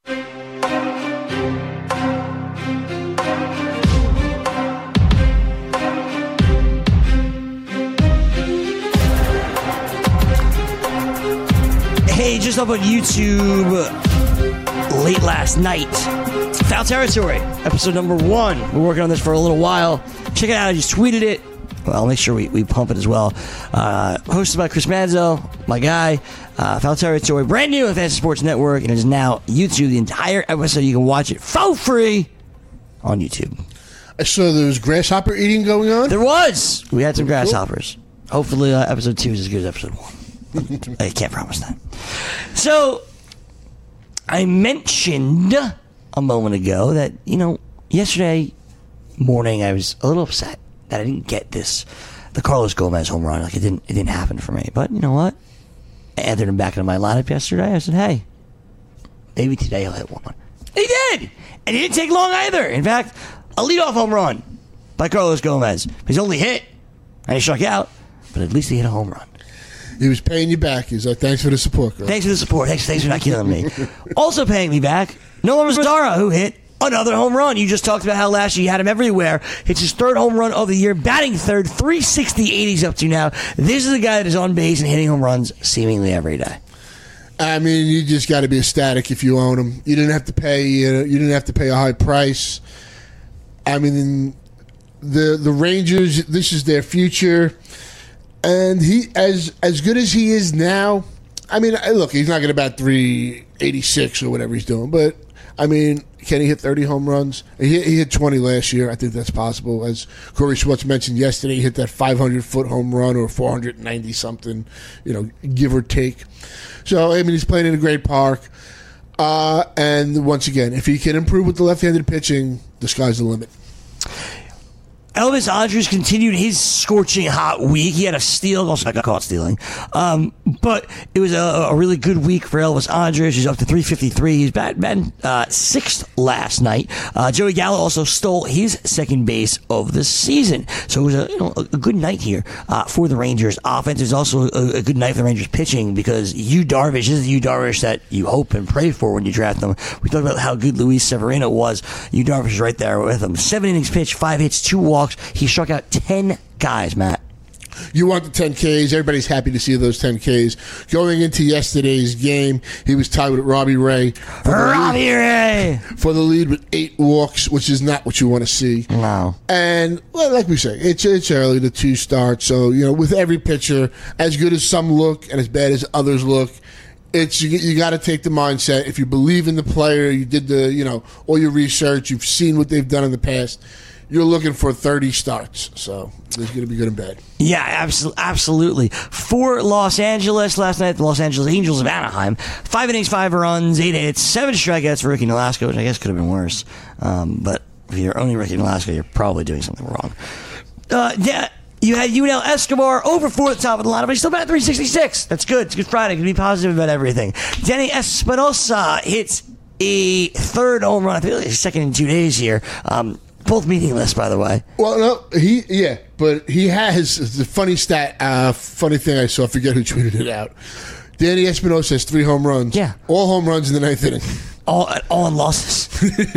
Hey, just up on YouTube late last night, Foul Territory, episode number one. We're working on this for a little while. Check it out. I just tweeted it. Well, I'll make sure we, we pump it as well. Uh, hosted by Chris Manzo, my guy. Uh, Foul Territory, brand new on Fantasy Sports Network, and it is now YouTube. The entire episode, you can watch it for free on YouTube. I saw there was grasshopper eating going on. There was. We had some grasshoppers. Hopefully, uh, episode two is as good as episode one. I can't promise that. So, I mentioned a moment ago that, you know, yesterday morning I was a little upset that I didn't get this, the Carlos Gomez home run. Like, it didn't, it didn't happen for me. But you know what? I entered him back into my lineup yesterday. I said, hey, maybe today he'll hit one. He did! And he didn't take long either. In fact, a leadoff home run by Carlos Gomez. He's only hit, and he struck out, but at least he hit a home run. He was paying you back. He's like, thanks for the support, girl. Thanks for the support. Thanks, thanks for not killing me. Also paying me back, Nolan Rosara, who hit another home run. You just talked about how last year you had him everywhere. It's his third home run of the year, batting third, three sixty-eight he's up to now. This is a guy that is on base and hitting home runs seemingly every day. I mean, you just got to be ecstatic if you own him. You didn't have to pay. Uh, you didn't have to pay a high price. I mean, the the Rangers. This is their future, and he as as good as he is now. I mean, look, he's not going to bat three eighty-six or whatever he's doing, but I mean, can he hit thirty home runs? He hit, he hit twenty last year. I think that's possible. As Corey Schwartz mentioned yesterday, he hit that five hundred foot home run or four hundred ninety something, you know, give or take. So, I mean, he's playing in a great park. Uh, and once again, if he can improve with the left-handed pitching, the sky's the limit. Elvis Andrus continued his scorching hot week. He had a steal. Also, I got caught stealing. Um, but it was a, a really good week for Elvis Andrus. He's up to three fifty-three. He's batting uh, sixth last night. Uh, Joey Gallo also stole his second base of the season. So it was a, you know, a good night here uh, for the Rangers. Offense is also a, a good night for the Rangers pitching because Yu Darvish, this is the Yu Darvish that you hope and pray for when you draft them. We talked about how good Luis Severino was. Yu Darvish is right there with him. Seven innings pitched, five hits, two walks. He struck out ten guys, Matt. You want the ten Ks. Everybody's happy to see those ten Ks. Going into yesterday's game, he was tied with Robbie Ray. Robbie lead, Ray! For the lead with eight walks, which is not what you want to see. No. And, well, like we say, it's, it's early, the two starts. So, you know, with every pitcher, as good as some look and as bad as others look, it's you, you got to take the mindset. If you believe in the player, you did the, you know, all your research, you've seen what they've done in the past, you're looking for thirty starts, so it's going to be good and bad. Yeah, abso- absolutely. For Los Angeles, last night, the Los Angeles Angels of Anaheim, five innings, five runs, eight hits, seven strikeouts for Ricky Nolasco, which I guess could have been worse. Um, but if you're only Ricky Nolasco, you're probably doing something wrong. Uh, yeah, you had Yunel Escobar over four at the top of the lineup, but he's still batting three sixty-six. That's good. It's Good Friday. You can be positive about everything. Denny Espinosa hits a third home run. I think it's second in two days here. Um, Both meaningless, by the way. Well, no, he yeah, but he has the funny stat. Uh, funny thing I saw. I forget who tweeted it out. Danny Espinosa has three home runs. Yeah, all home runs in the ninth inning. All all in losses.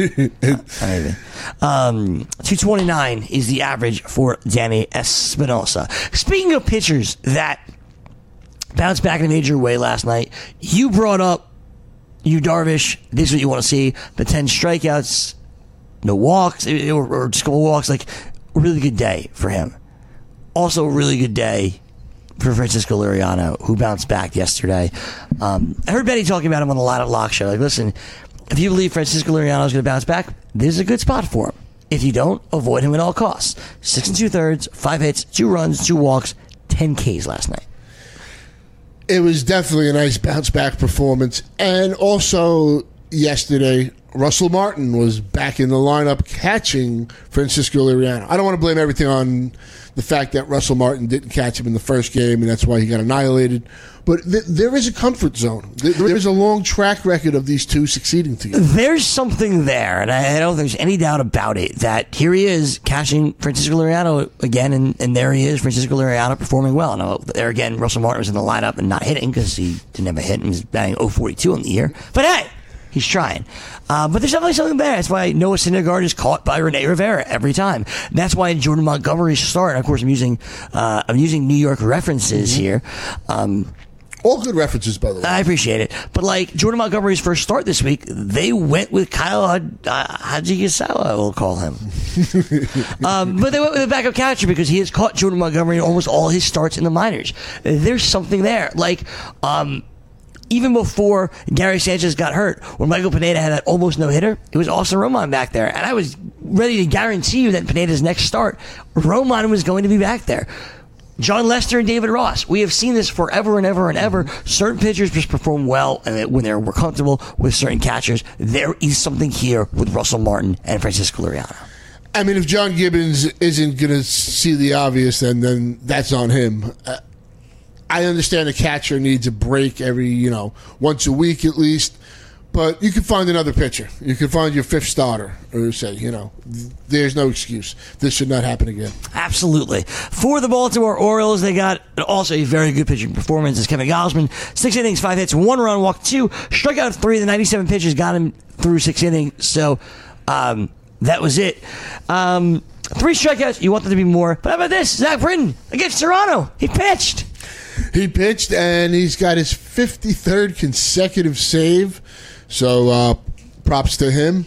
um, two twenty nine is the average for Danny Espinosa. Speaking of pitchers that bounced back in a major way last night, you brought up Yu Darvish. This is what you want to see: the ten strikeouts. No walks, or, or just a couple walks. Like, a really good day for him. Also, a really good day for Francisco Liriano, who bounced back yesterday. Um, I heard Betty talking about him on the Line Up Lock show. Like, listen, if you believe Francisco Liriano is going to bounce back, this is a good spot for him. If you don't, avoid him at all costs. Six and two thirds, five hits, two runs, two walks, ten Ks last night. It was definitely a nice bounce back performance, and also yesterday, Russell Martin was back in the lineup catching Francisco Liriano. I don't want to blame everything on the fact that Russell Martin didn't catch him in the first game, and that's why he got annihilated. But th- there is a comfort zone. Th- there is a long track record of these two succeeding together. There's something there, and I, I don't think there's any doubt about it, that here he is catching Francisco Liriano again, and, and there he is, Francisco Liriano performing well. Now, there again, Russell Martin was in the lineup and not hitting because he didn't have a hit, and he's batting oh forty-two on the year. But hey! He's trying. Uh, but there's definitely something there. That's why Noah Syndergaard is caught by Rene Rivera every time. That's why Jordan Montgomery's start, and of course I'm using uh, I'm using New York references mm-hmm. here. Um, All good references, by the way. I appreciate it. But like Jordan Montgomery's first start this week, they went with Kyle Hajigasawa, we'll call him. um, but they went with a backup catcher because he has caught Jordan Montgomery in almost all his starts in the minors. There's something there. Like, um... even before Gary Sanchez got hurt, when Michael Pineda had that almost no-hitter, it was Austin Romine back there. And I was ready to guarantee you that Pineda's next start, Romine was going to be back there. John Lester and David Ross. We have seen this forever and ever and ever. Certain pitchers just perform well, and when they're more comfortable with certain catchers. There is something here with Russell Martin and Francisco Liriano. I mean, if John Gibbons isn't going to see the obvious, then then that's on him. Uh, I understand a catcher needs a break every, you know, once a week at least, but you can find another pitcher. You can find your fifth starter, or say, you know, there's no excuse. This should not happen again. Absolutely. For the Baltimore Orioles, they got also a very good pitching performance as Kevin Gausman. Six innings, five hits, one run, walked two, struck out three. The ninety-seven pitches got him through six innings. So, um, that was it. Um, three strikeouts. You want there to be more. But how about this? Zach Britton against Toronto. He pitched. He pitched, and he's got his fifty-third consecutive save. So uh, props to him.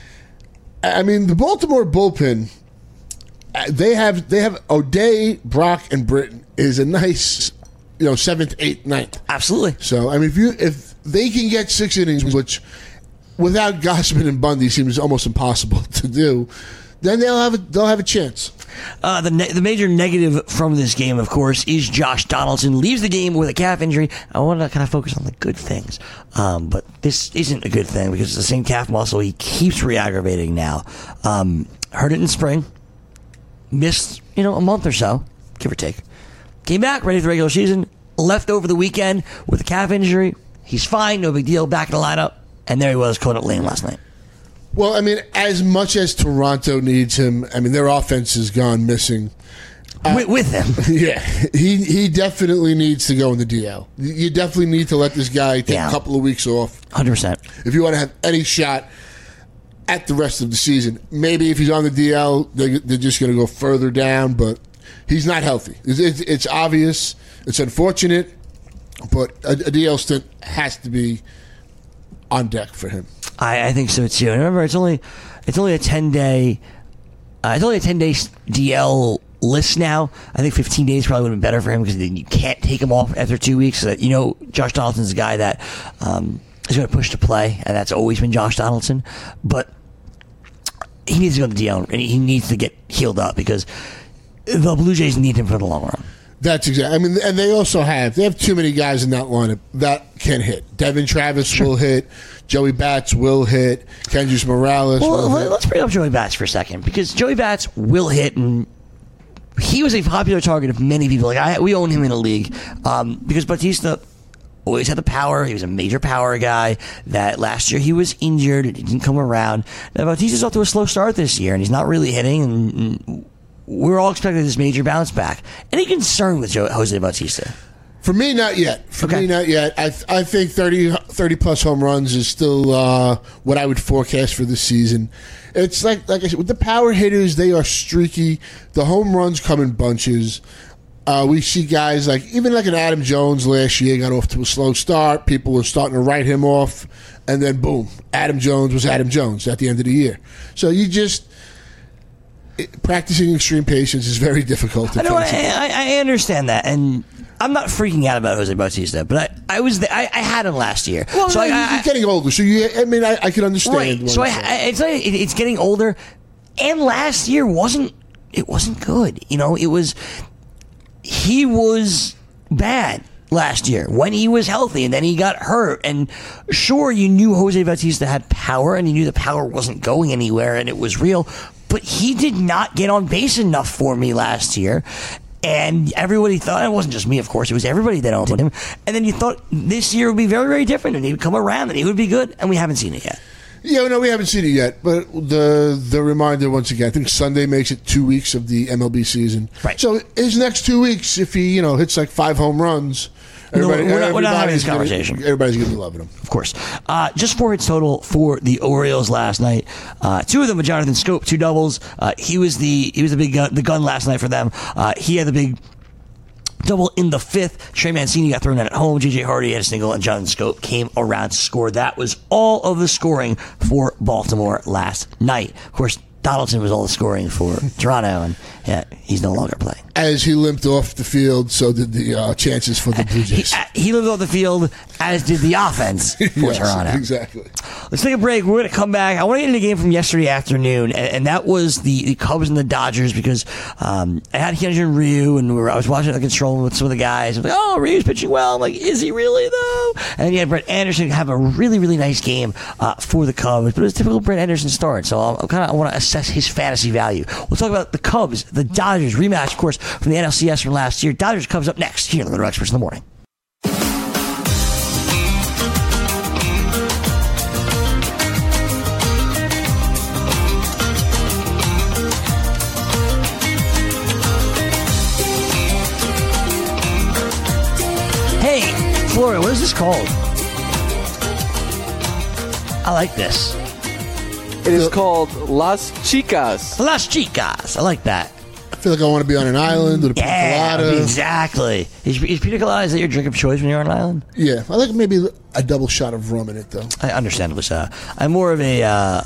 I mean, the Baltimore bullpen, they have they have O'Day, Brock, and Britton is a nice, you know, seventh, eighth, ninth. Absolutely. So, I mean, if you if they can get six innings, which without Gausman and Bundy seems almost impossible to do, then they'll have a, they'll have a chance. Uh, the ne- the major negative from this game, of course, is Josh Donaldson leaves the game with a calf injury. I want to kind of focus on the good things, um, but this isn't a good thing because it's the same calf muscle. He keeps re-aggravating now. Um, heard it in spring, missed you know a month or so, give or take. Came back ready for the regular season. Left over the weekend with a calf injury. He's fine, no big deal. Back in the lineup. And there he was, caught up lane last night. Well, I mean, as much as Toronto needs him, I mean, their offense has gone missing. Uh, with, with him. Yeah. He he definitely needs to go in the D L. You definitely need to let this guy take yeah. a couple of weeks off. one hundred percent. If you want to have any shot at the rest of the season. Maybe if he's on the D L, they, they're just going to go further down, but he's not healthy. It's, it's, it's obvious. It's unfortunate, but a, a D L stint has to be on deck for him. I, I think so too. And remember, it's only it's only a ten day uh, it's only a ten day D L list now. I think fifteen days probably would have been better for him because then you can't take him off after two weeks. So that, you know, Josh Donaldson's a guy that um, is going to push to play, and that's always been Josh Donaldson. But he needs to go to the D L and he needs to get healed up because the Blue Jays need him for the long run. That's exactly. I mean, and they also have they have too many guys in that lineup that can hit. Devin Travis sure. will hit. Joey Bats will hit. Kendrys Morales. Well, will let's hit. bring up Joey Bats for a second because Joey Bats will hit, and he was a popular target of many people. Like I, we own him in a league um, because Bautista always had the power. He was a major power guy. That last year he was injured. It didn't come around. Now Bautista's off to a slow start this year, and he's not really hitting. And, and we're all expecting this major bounce back. Any concern with Joe, Jose Bautista? For me, not yet. For okay. me, not yet. I th- I think thirty, thirty plus home runs is still uh, what I would forecast for this season. It's like like I said, with the power hitters, they are streaky. The home runs come in bunches. Uh, we see guys like even like an Adam Jones last year got off to a slow start. People were starting to write him off, and then boom, Adam Jones was Adam Jones at the end of the year. So you just. It, practicing extreme patience is very difficult. To I know. I, I, I understand that, and I'm not freaking out about Jose Bautista, but I, I was the, I, I had him last year. Well, so no, I, you're I, getting older, so you. I mean, I, I can understand. Right. So I, I, it's like it, it's getting older, and last year wasn't it wasn't good. You know, it was he was bad last year when he was healthy, and then he got hurt. And sure, you knew Jose Bautista had power, and you knew the power wasn't going anywhere, and it was real. But he did not get on base enough for me last year. And everybody thought, it wasn't just me, of course, it was everybody that owned him. And then you thought this year would be very, very different, and he would come around, and he would be good, and we haven't seen it yet. Yeah, no, we haven't seen it yet. But the the reminder, once again, I think Sunday makes it two weeks of the M L B season. Right. So his next two weeks, if he, you know, hits like five home runs, everybody, no, we're, not, we're not having this gonna, conversation. Everybody's going to be loving him. Of course. Uh, just four hits total for the Orioles last night. Uh, two of them with Jonathan Scope, two doubles. Uh, he was the he was the big gun, the gun last night for them. Uh, he had the big double in the fifth. Trey Mancini got thrown out at home. J J Hardy had a single, and Jonathan Scope came around to score. That was all of the scoring for Baltimore last night. Of course, Donaldson was all the scoring for Toronto, and yeah, he's no longer playing. As he limped off the field, so did the uh, chances for the Blue Jays. He, he lived off the field, as did the offense for Yes, Toronto. exactly. Let's take a break. We're going to come back. I want to get into the game from yesterday afternoon, and, and that was the, the Cubs and the Dodgers, because um, I had Hyunjin Ryu, and we were, I was watching the control room with some of the guys. I was like, oh, Ryu's pitching well. I'm like, is he really, though? And then you had Brett Anderson have a really, really nice game uh, for the Cubs, but it was typical Brett Anderson start, so I'm, I'm kind of I want to assess his fantasy value. We'll talk about the Cubs, the Dodgers, rematch, of course, from the N L C S from last year. Dodgers Cubs up next here on the Little Experts in the Morning. Hey, Flora, what is this called? I like this. It is called Las Chicas. Las Chicas. I like that. I feel like I want to be on an island with a pina Yeah, colada. exactly. Is, is pina colada, is that your drink of choice when you're on an island? Yeah, I like maybe a double shot of rum in it, though. I understandably so. I'm more of a. Uh,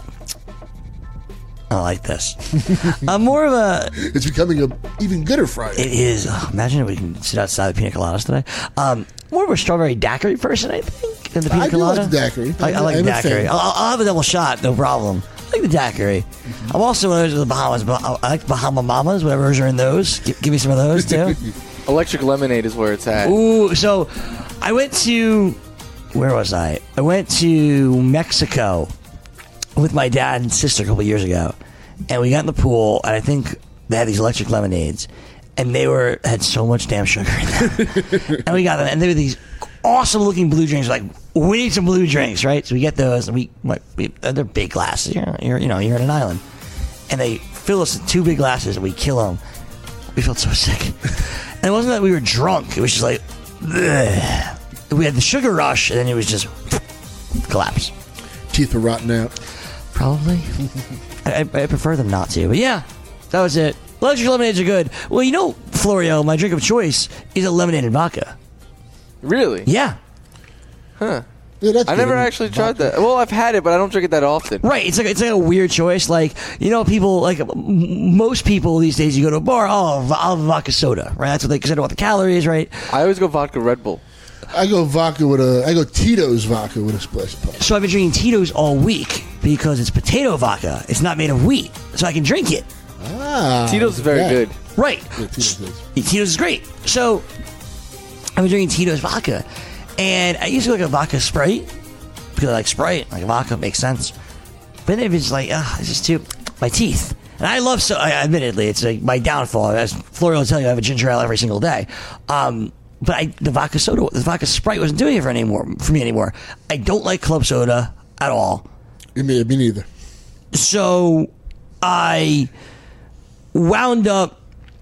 I like this. I'm more of a. It's becoming a even gooder Friday. It is. Oh, imagine if we can sit outside the pina coladas today. Um, more of a strawberry daiquiri person, I think, than the pina I do colada. like the daiquiri. I, I like I'm the a fan. daiquiri. I'll, I'll have a double shot, no problem. I like the daiquiri. Mm-hmm. I'm also one of those with the Bahamas. But I I like Bahama Mamas, whatever are in those. Give, give me some of those, too. Electric lemonade is where it's at. Ooh, so I went to. Where was I? I went to Mexico with my dad and sister a couple years ago. And we got in the pool, and I think they had these electric lemonades, and they were had so much damn sugar in them. And we got them, and they were these awesome looking blue drinks. Like, we need some blue drinks, right? So we get those, and we, like, we they're big glasses. You're, you're, you know, you're on an island, and they fill us with two big glasses, and we kill them. We felt so sick, and it wasn't that we were drunk. It was just like, ugh. We had the sugar rush, and then it was just collapse. Teeth are rotting out. Probably. I, I prefer them not to, but yeah, that was it. Electric lemonades are good. Well, you know, Florio, my drink of choice is a lemonade and vodka. Really? Yeah. Huh. Yeah, that's I good. never actually tried that. Well, I've had it, but I don't drink it that often. Right. It's like it's like a weird choice. Like, you know, people like m- most people these days. You go to a bar, oh, I'll have a vodka soda, right? That's what they because they don't want the calories, right? I always go vodka Red Bull. I go vodka with a. I go Tito's vodka with a splash of pop. So I've been drinking Tito's all week because it's potato vodka. It's not made of wheat, so I can drink it. Ah, Tito's is very yeah. good. Right. Yeah, Tito's is. Tito's is great. So I've been drinking Tito's vodka, and I used to like a vodka Sprite because I like Sprite, like vodka makes sense. But then it's like, ah, it's just too my teeth. And I love so. I, admittedly, it's like my downfall. As Florio will tell you, I have a ginger ale every single day. Um, but I, the vodka soda, the vodka Sprite wasn't doing it for anymore for me anymore. I don't like club soda at all. Me, me neither. So I wound up.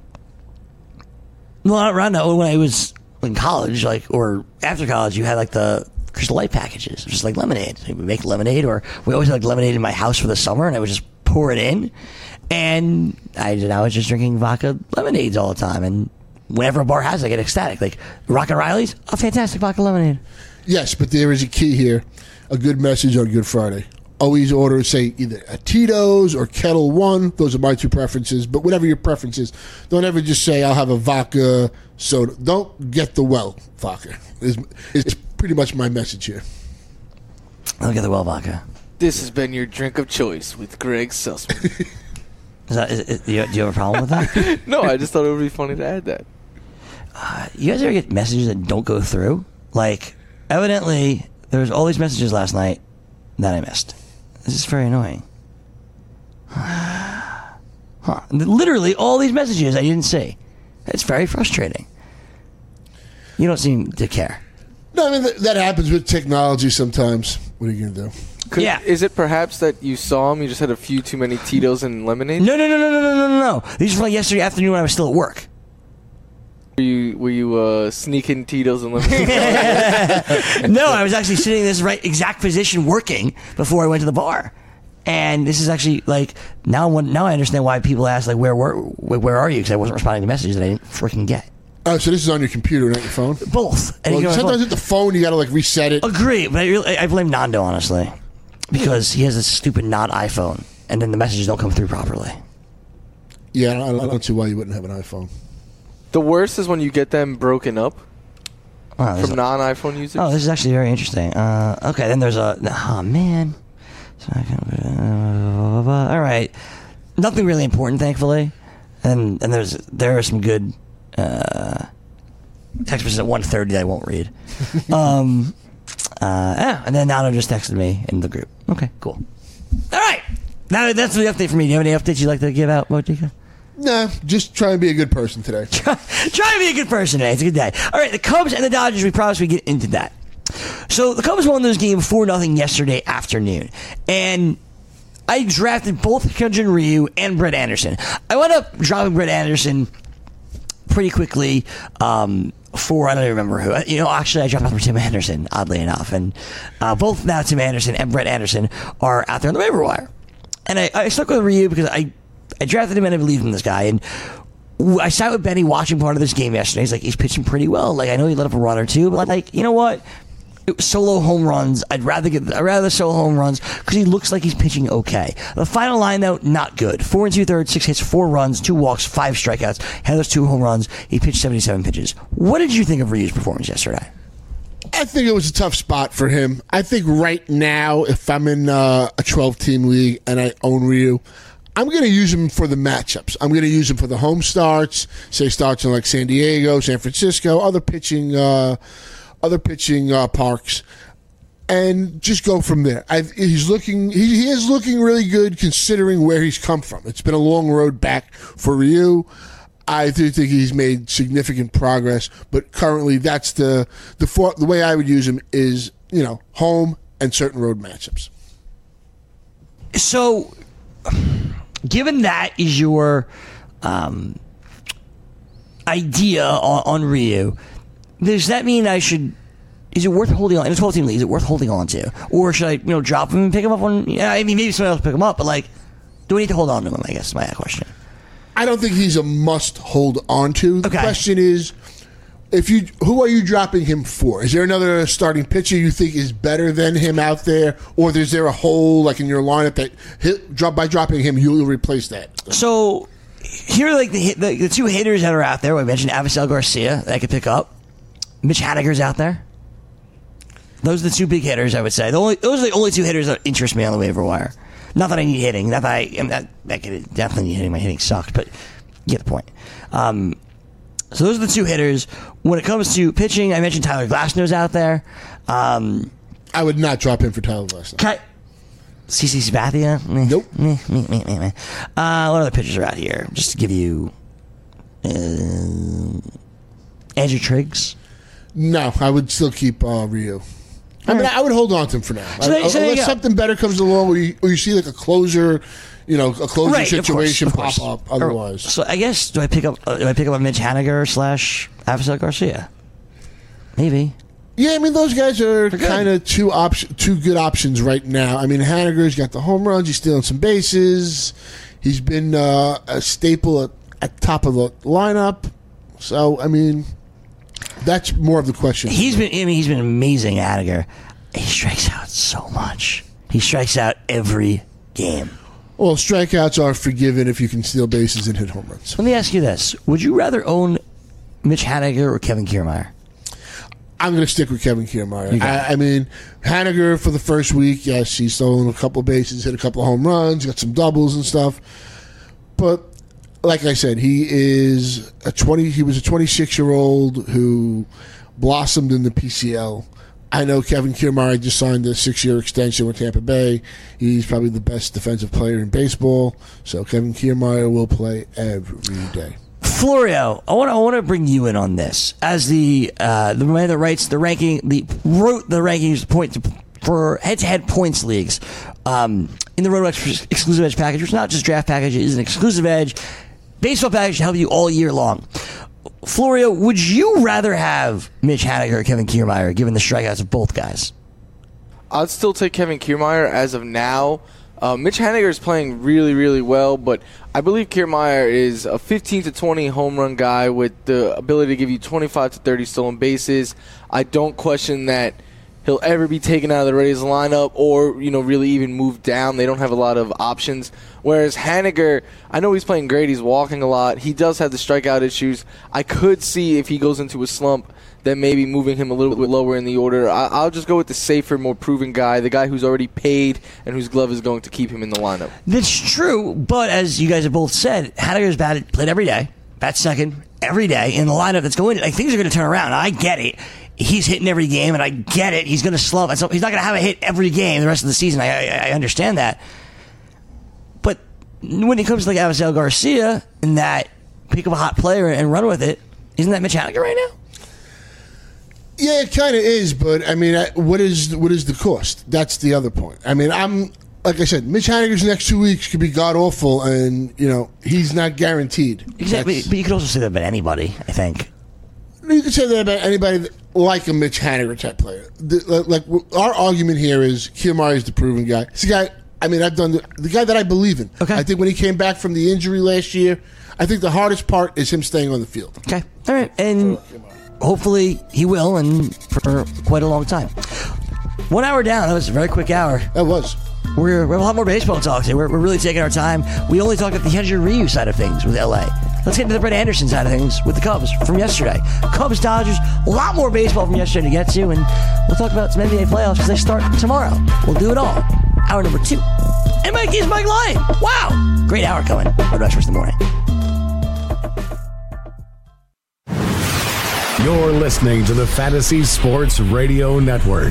Well, not around that when I was in college, like or after college, you had like the Crystal Light packages, just like lemonade. We would make lemonade, or we always had like lemonade in my house for the summer, and I would just pour it in. And I, I was just drinking vodka lemonades all the time, and whenever a bar has it, I get ecstatic. Like Rockin' Riley's, a fantastic vodka lemonade. Yes, but there is a key here. A good message on Good Friday. Always order, say, either a Tito's or Kettle One. Those are my two preferences. But whatever your preference is, don't ever just say, I'll have a vodka soda. Don't get the well vodka. It's, it's pretty much my message here. I'll get the well vodka. This has been your drink of choice with Greg Sussman. Is that, is, is, do, you, do you have a problem with that? No, I just thought it would be funny to add that. Uh, you guys ever get messages that don't go through? Like, evidently, there was all these messages last night that I missed. This is very annoying. Huh. Literally, all these messages I didn't see. It's very frustrating. You don't seem to care. No, I mean, that, that happens with technology sometimes. What are you going to do? Could, Yeah. Is it perhaps that you saw him, you just had a few too many Tito's and lemonade? No, no, no, no, no, no, no, no, no. These were like yesterday afternoon when I was still at work. Were you, were you uh, sneaking Tito's and lemonade? No, I was actually sitting in this right exact position working before I went to the bar. And this is actually like now. When, now I understand why people ask like where were where are you? Because I wasn't responding to messages that I didn't freaking get. Oh, so this is on your computer, not your phone? Both. And Well, you know, sometimes with the phone, you got to like reset it. agree, but I really I blame Nando honestly because he has a stupid not iPhone and then the messages don't come through properly. Yeah, I don't, I don't see why you wouldn't have an iPhone. The worst is when you get them broken up Oh, from non-iPhone users. Oh, this is actually very interesting. Uh, okay, then there's a... Oh, man. So I can, uh, all right. Nothing really important, thankfully. And and there's there are some good uh, text messages at one thirty that I won't read. um, uh, yeah, and then Nano just texted me in the group. Okay, cool. All right. Now that's the update for me. Do you have any updates you'd like to give out, Motika? Nah, just try and be a good person today. Try, try and be a good person today. It's a good day. All right, the Cubs and the Dodgers, we promised we'd get into that. So the Cubs won this game four nothing yesterday afternoon. And I drafted both Hyunjin Ryu and Brett Anderson. I wound up dropping Brett Anderson pretty quickly um, for, I don't even remember who. You know, actually, I dropped out for Tim Anderson, oddly enough. And uh, both now Tim Anderson and Brett Anderson are out there on the waiver wire. And I, I stuck with Ryu because I, I drafted him and I believed in this guy. And I sat with Benny watching part of this game yesterday. He's like, he's pitching pretty well. Like, I know he let up a run or two, but like, you know what? It was solo home runs. I'd rather get I'd rather solo home runs because he looks like he's pitching okay. The final line though, not good. Four and two thirds, six hits, four runs, two walks, five strikeouts. Had those two home runs. He pitched seventy-seven pitches. What did you think of Ryu's performance yesterday? I think it was a tough spot for him. I think right now, if I'm in uh, a twelve-team league and I own Ryu, I'm going to use him for the matchups. I'm going to use him for the home starts, say starts in like San Diego, San Francisco, other pitching uh, other pitching uh, parks, and just go from there. I've, he's looking. He, he is looking really good considering where he's come from. It's been a long road back for Ryu. I do think he's made significant progress, but currently that's the the for, the way I would use him is, you know, home and certain road matchups. So, given that is your um, idea on, on Ryu, does that mean I should? Is it worth holding on in a twelve-team league? Is it worth holding on to, or should I, you know, drop him and pick him up on? Yeah, I mean, maybe somebody else will pick him up, but like, do we need to hold on to him? I guess is my question. I don't think he's a must hold on to. The okay. question is, if you who are you dropping him for? Is there another starting pitcher you think is better than him out there, or is there a hole like in your lineup that hit, drop by dropping him you'll replace that? So here are like the, the the two hitters that are out there. We mentioned Avisel Garcia that I could pick up. Mitch Haniger's out there. Those are the two big hitters, I would say. The only, those are the only two hitters that interest me on the waiver wire. Not that I need hitting. Not that I am that, that could definitely need hitting. My hitting sucked, but you get the point. Um, so those are the two hitters. When it comes to pitching, I mentioned Tyler Glasnow's out there. Um, I would not drop him for Tyler Glasnow. Ky- C C Sabathia? Meh, nope. Meh, meh, meh, meh, meh. Uh, what other pitchers are out here? Just to give you uh, Andrew Triggs. No, I would still keep uh, Ryu. I mean, I would hold on to him for now. So they, so Unless something better comes along, where you, or you see like a closer, you know, a closer right, situation of course, pop of up. Otherwise, so I guess do I pick up? Uh, do I pick up a Mitch Haniger slash Avisel Garcia? Maybe. Yeah, I mean those guys are kind of two option, two good options right now. I mean, Haniger's got the home runs. He's stealing some bases. He's been uh, a staple at, at top of the lineup. So I mean. That's more of the question. He's been. I mean, he's been amazing, Haniger. He strikes out so much. He strikes out every game. Well, strikeouts are forgiven if you can steal bases and hit home runs. Let me ask you this: would you rather own Mitch Haniger or Kevin Kiermaier? I'm going to stick with Kevin Kiermaier. I, I mean, Haniger for the first week, yes, he's stolen a couple of bases, hit a couple of home runs, got some doubles and stuff, but. Like I said, he is a twenty. He was a twenty-six-year-old who blossomed in the P C L. I know Kevin Kiermaier just signed a six-year extension with Tampa Bay. He's probably the best defensive player in baseball. So Kevin Kiermaier will play every day. Florio, I want to I want to bring you in on this as the uh, the man that writes the ranking, the wrote the rankings point to, for head-to-head points leagues um, in the RotoX Exclusive Edge package. It's not just draft package; it is an exclusive edge. Baseball package to help you all year long. Florio, would you rather have Mitch Haniger or Kevin Kiermaier, given the strikeouts of both guys? I'd still take Kevin Kiermaier as of now. Uh, Mitch Haniger is playing really, really well, but I believe Kiermaier is a fifteen to twenty home run guy with the ability to give you twenty-five to thirty stolen bases. I don't question that he'll ever be taken out of the Rays lineup or, you know, really even moved down. They don't have a lot of options. Whereas Haniger, I know he's playing great. He's walking a lot. He does have the strikeout issues. I could see if he goes into a slump, then maybe moving him a little bit lower in the order. I- I'll just go with the safer, more proven guy, the guy who's already paid and whose glove is going to keep him in the lineup. That's true, but as you guys have both said, Haniger's batted, played every day, bat second every day in the lineup that's going. Like, things are going to turn around. I get it. He's hitting every game, and I get it. He's going to slump. And so he's not going to have a hit every game the rest of the season. I, I, I understand that. But when it comes to like Avisail Garcia and that pick up a hot player and run with it, isn't that Mitch Haniger right now? Yeah, it kind of is, but I mean, I- what is what is the cost? That's the other point. I mean, I'm like I said, Mitch Haniger's next two weeks could be god awful, and you know he's not guaranteed. Exactly, That's- but you could also say that about anybody, I think. You could say that about anybody that, like a Mitch Haniger type player. The, like, like our argument here is Kiyomari is the proven guy. It's the guy. I mean, I've done the, the guy that I believe in. Okay. I think when he came back from the injury last year, I think the hardest part is him staying on the field. Okay, all right, and hopefully he will, and for quite a long time. One hour down. That was a very quick hour. That was. We're, we have a lot more baseball talk today. We're, we're really taking our time. We only talked about the Hyun-Jin Ryu side of things with L A. Let's get into the Brett Anderson side of things with the Cubs from yesterday. Cubs, Dodgers, a lot more baseball from yesterday to get to, and we'll talk about some N B A playoffs because they start tomorrow. We'll do it all. Hour number two. And Mike is Mike Lyon. Wow. Great hour coming. Red Rush for the morning. You're listening to the Fantasy Sports Radio Network.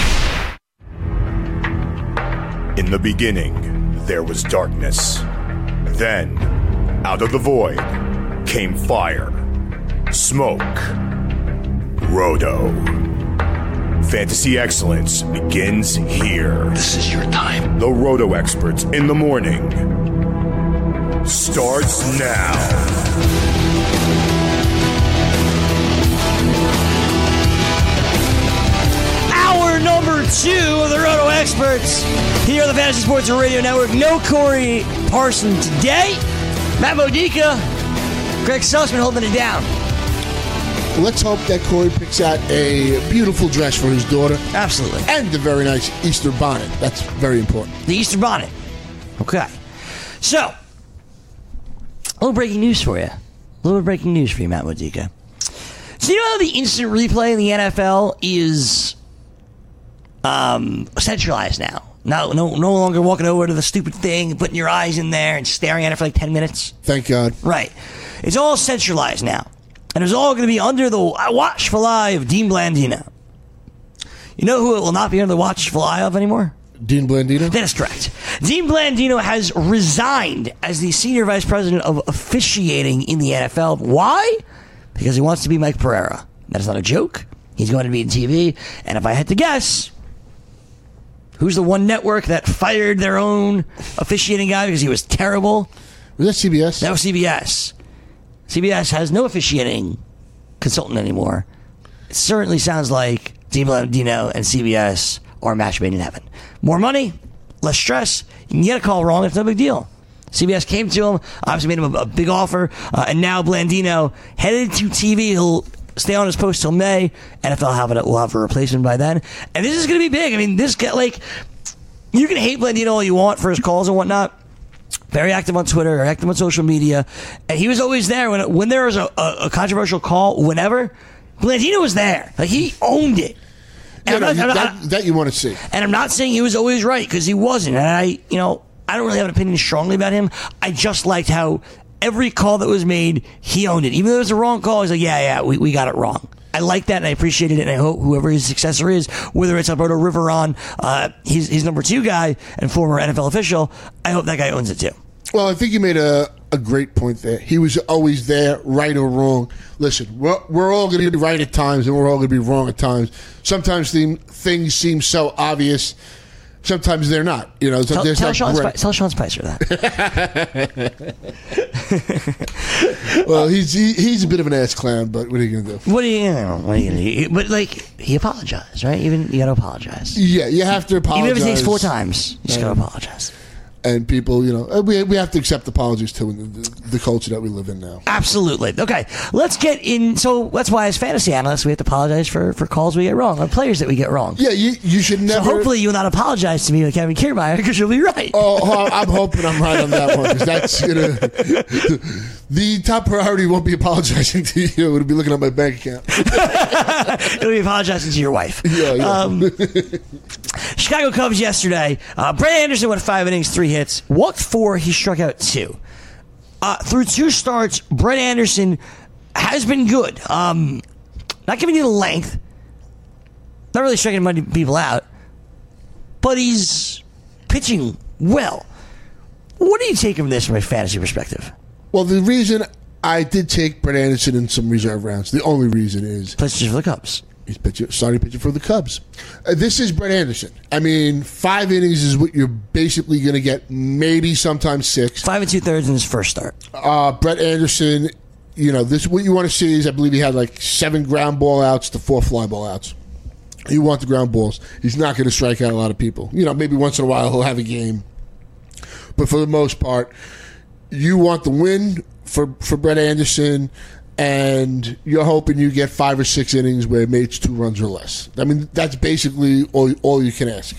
In the beginning, there was darkness. Then, out of the void, came fire, smoke, Roto. Fantasy excellence begins here. This is your time. The Roto experts in the morning starts now. Hour number two of the Roto Experts here on the Fantasy Sports Radio Network. No Corey Parson today. Matt Modica, Greg Sussman holding it down. Let's hope that Corey picks out a beautiful dress for his daughter. Absolutely. And a very nice Easter bonnet. That's very important. The Easter bonnet. Okay. So, a little breaking news for you. A little bit of breaking news for you, Matt Modica. So, you know how the instant replay in the N F L is um, centralized now? No, no, no longer walking over to the stupid thing and putting your eyes in there and staring at it for like ten minutes. Thank God. Right. It's all centralized now. And it's all going to be under the watchful eye of Dean Blandino. You know who it will not be under the watchful eye of anymore? Dean Blandino? That is correct. Dean Blandino has resigned as the senior vice president of officiating in the N F L. Why? Because he wants to be Mike Pereira. That is not a joke. He's going to be in T V. And if I had to guess, who's the one network that fired their own officiating guy because he was terrible? Was that C B S? That was C B S. C B S has no officiating consultant anymore. It certainly sounds like Dean Blandino and C B S are a match made in heaven. More money, less stress. You can get a call wrong. It's no big deal. C B S came to him, obviously made him a, a big offer, uh, and now Blandino headed to T V. He'll stay on his post till May. N F L have it, will have a replacement by then. And this is going to be big. I mean, this get like you can hate Blandino all you want for his calls and whatnot. Very active on Twitter, very active on social media, and he was always there when when there was a, a, a controversial call. Whenever Blandino was there, like he owned it. Yeah, And no, I'm not- you- I'm that, not- that you want to see. and I'm not saying he was always right, because he wasn't. And I, you know, I don't really have an opinion strongly about him. I just liked how every call that was made, he owned it. Even though it was a wrong call, he's like, yeah, yeah, we, we got it wrong. I like that, and I appreciated it, and I hope whoever his successor is, whether it's Alberto Riveron, uh, he's, he's number two guy and former N F L official, I hope that guy owns it too. Well, I think you made a, a great point there. He was always there, right or wrong. Listen, we're, we're all going to be right at times, and we're all going to be wrong at times. Sometimes the, things seem so obvious. Sometimes they're not. You know, so Tell, there's tell, that Sean, gray- Spi- tell Sean Spicer that. Well, he's he, he's a bit of an ass clown, but what are you going to do? What do you, you know, what are you gonna do? But, like, he apologized, right? Even you got to apologize. Yeah, you have to apologize. Even if it takes four times, you just got to apologize. and people, you know, we we have to accept apologies too in the, the culture that we live in now. Absolutely. Okay, let's get in. So that's why, as fantasy analysts, we have to apologize for, for calls we get wrong, or players that we get wrong. Yeah, you you should never. So hopefully you'll not apologize to me like Kevin Kiermaier, because you'll be right. Oh, I'm hoping I'm right on that one, because that's gonna. The top priority won't be apologizing to you. It'll be looking at my bank account. It'll be apologizing to your wife. Yeah, yeah. Um, Chicago Cubs yesterday. Uh, Brett Anderson went five innings, three hits, walked four. He struck out two. Uh, through two starts, Brett Anderson has been good. Um, not giving you the length. Not really striking many people out. But he's pitching well. What do you take from this from a fantasy perspective? Well, the reason I did take Brett Anderson in some reserve rounds, the only reason is Pitches for the Cubs. he's pitching, starting pitching for the Cubs. Uh, this is Brett Anderson. I mean, five innings is what you're basically going to get, maybe sometimes six. Five and two thirds in his first start. Uh, Brett Anderson, you know, this what you want to see is I believe he had like seven ground ball outs to four fly ball outs. You want the ground balls. He's not going to strike out a lot of people. You know, maybe once in a while he'll have a game. But for the most part, you want the win for, for Brett Anderson, and you're hoping you get five or six innings where it makes two runs or less. I mean, that's basically all, all you can ask.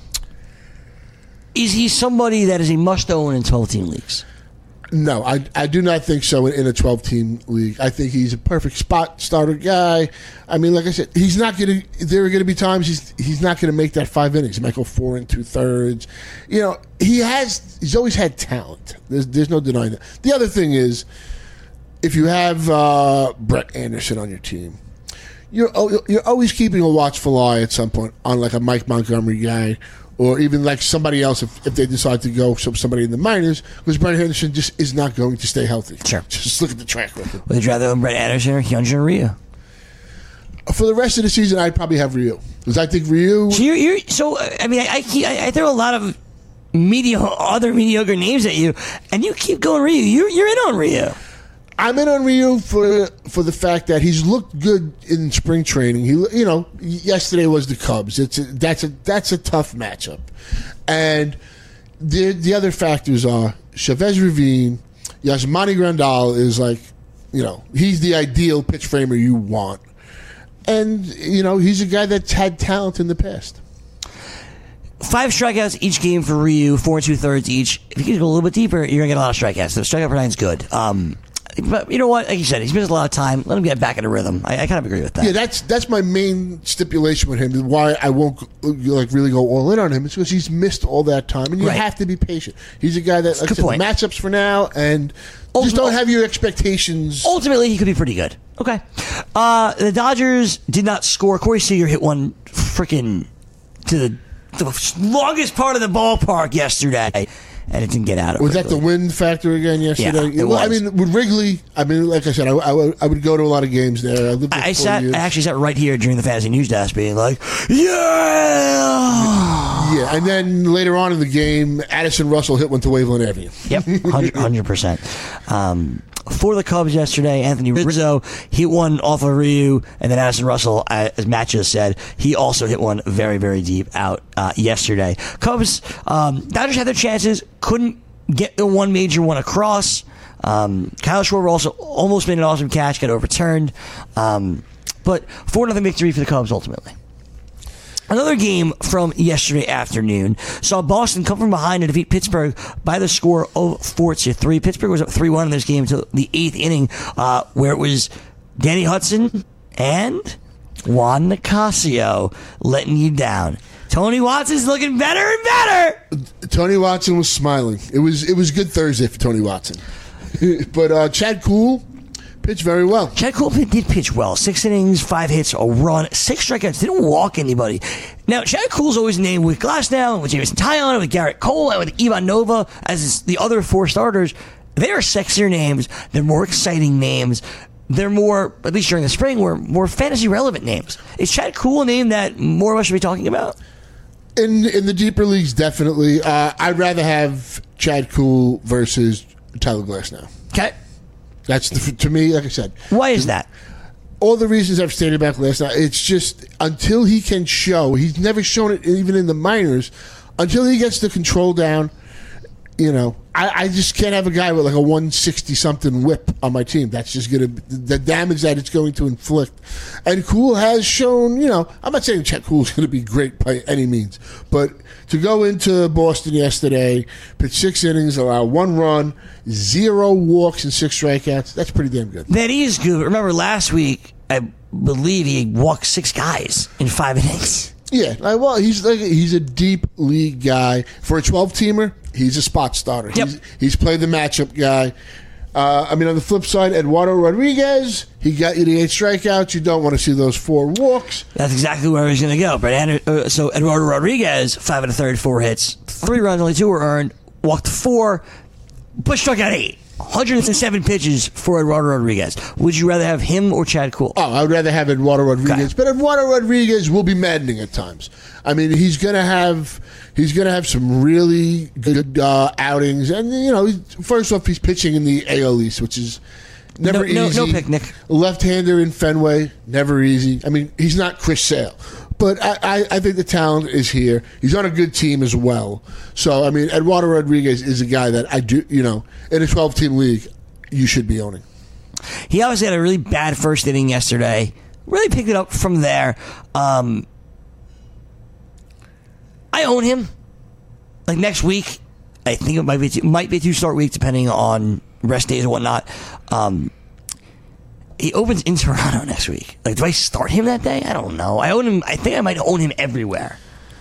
Is he somebody that is a must-own in twelve-team leagues? No, I, I do not think so in, in a twelve-team league. I think he's a perfect spot starter guy. I mean, like I said, he's not going to. There are going to be times he's he's not going to make that five innings. He might go four and two thirds. You know, he has. He's always had talent. There's there's no denying that. The other thing is, if you have uh, Brett Anderson on your team, you're you're always keeping a watchful eye at some point on like a Mike Montgomery guy. Or even like somebody else if, if they decide to go some somebody in the minors, because Brett Anderson just is not going to stay healthy. Sure. Just look at the track record. Would you rather have Brett Anderson or Hyunjin Ryu? For the rest of the season, I'd probably have Ryu. Because I think Ryu... So, you're, you're, so I mean, I, I, I throw a lot of mediocre, other mediocre names at you, and you keep going Ryu. You're, you're in on Ryu. I'm in on Ryu for for the fact that he's looked good in spring training. He, you know, yesterday was the Cubs. It's a, that's a that's a tough matchup, and the the other factors are Chavez Ravine, Yasmani Grandal is like, you know, he's the ideal pitch framer you want, and you know he's a guy that's had talent in the past. Five strikeouts each game for Ryu, four and two thirds each. If you can go a little bit deeper, you're gonna get a lot of strikeouts. The strikeout per nine is good. Um, But you know what? Like you said, he's missed a lot of time. Let him get back in the rhythm. I, I kind of agree with that. Yeah, that's that's my main stipulation with him. Why I won't like really go all in on him is because he's missed all that time, and you Right. have to be patient. He's a guy that like I Good said, point. matchups for now, and Ultim- just don't have your expectations. Ultimately, he could be pretty good. Okay. Uh, the Dodgers did not score. Corey Seager hit one freaking to the, the longest part of the ballpark yesterday, and it didn't get out of it. Was that the wind factor again yesterday? Yeah, it well, I was. mean, with Wrigley, I mean, like I said, I, I, would- I would go to a lot of games there. I, lived there I, I for sat. years. I actually sat right here during the fantasy news desk, being like, "Yeah, Yeah, and then later on in the game, Addison Russell hit one to Waveland Avenue. yep, hundred percent." Um, for the Cubs yesterday, Anthony Rizzo hit one off of Ryu, and then Addison Russell, uh, as Matt just said, he also hit one very, very deep out uh, yesterday. Cubs, um, Dodgers had their chances, couldn't get the one major one across. Um, Kyle Schwarber also almost made an awesome catch, got overturned, um, but four nothing victory for the Cubs ultimately. Another game from yesterday afternoon saw Boston come from behind and defeat Pittsburgh by the score of four to three. Pittsburgh was up three one in this game until the eighth inning, uh, where it was Danny Hudson and Juan Nicasio letting you down. Tony Watson's looking better and better. Tony Watson was smiling. It was it was good Thursday for Tony Watson. But uh, Chad Kuhl pitched very well. Chad Kuhl did pitch well. Six innings, five hits, a run, six strikeouts. Didn't walk anybody. Now, Chad Kuhl's always named with Glasnow, and with Jameson Taillon, and with Garrett Cole, and with Ivan Nova as the other four starters. They are sexier names. They're more exciting names. They're more, at least during the spring, were more fantasy relevant names. Is Chad Kuhl a name that more of us should be talking about? In in the deeper leagues, definitely. Uh, I'd rather have Chad Kuhl versus Tyler Glasnow. Okay. That's the, to me, like I said. Why is that? All the reasons I've stated back last night. It's just until he can show. He's never shown it even in the minors. Until he gets the control down, you know, I, I just can't have a guy with like a one sixty something whip on my team. That's just going to, the damage that it's going to inflict. And Kuhl has shown, you know, I'm not saying Chet Kuhl's going to be great by any means, but to go into Boston yesterday, pitch six innings, allow one run, zero walks, and six strikeouts, that's pretty damn good. That is good. Remember last week, I believe he walked six guys in five innings. Yeah, like, well, he's like he's a deep league guy for a twelve-teamer. He's a spot starter. Yep. He's, he's played the matchup guy. Uh, I mean, on the flip side, Eduardo Rodriguez, he got you the eight strikeouts. You don't want to see those four walks. That's exactly where he's going to go. Brett Ander- uh, so Eduardo Rodriguez, five and a third, four hits, three runs, only two were earned, walked four, but struck out eight. one hundred seven pitches for Eduardo Rodriguez. Would you rather have him or Chad Kuhl? Oh, I would rather have Eduardo Rodriguez, Okay. but Eduardo Rodriguez will be maddening at times. I mean, he's gonna have he's gonna have some really good uh, outings, and you know, he's- first off, he's pitching in the A L East, which is never No- no- easy. no picnic. Left-hander in Fenway, never easy. I mean, he's not Chris Sale, but I, I, I think the talent is here. He's on a good team as well. So, I mean, Eduardo Rodriguez is a guy that I do, you know, in a twelve-team league, you should be owning. He obviously had a really bad first inning yesterday. Really picked it up from there. Um, I own him. Like next week, I think it might be two, might be a two-start week depending on rest days and whatnot. Um, he opens in Toronto next week. Like, do I start him that day? I don't know. I own him. I think I might own him everywhere.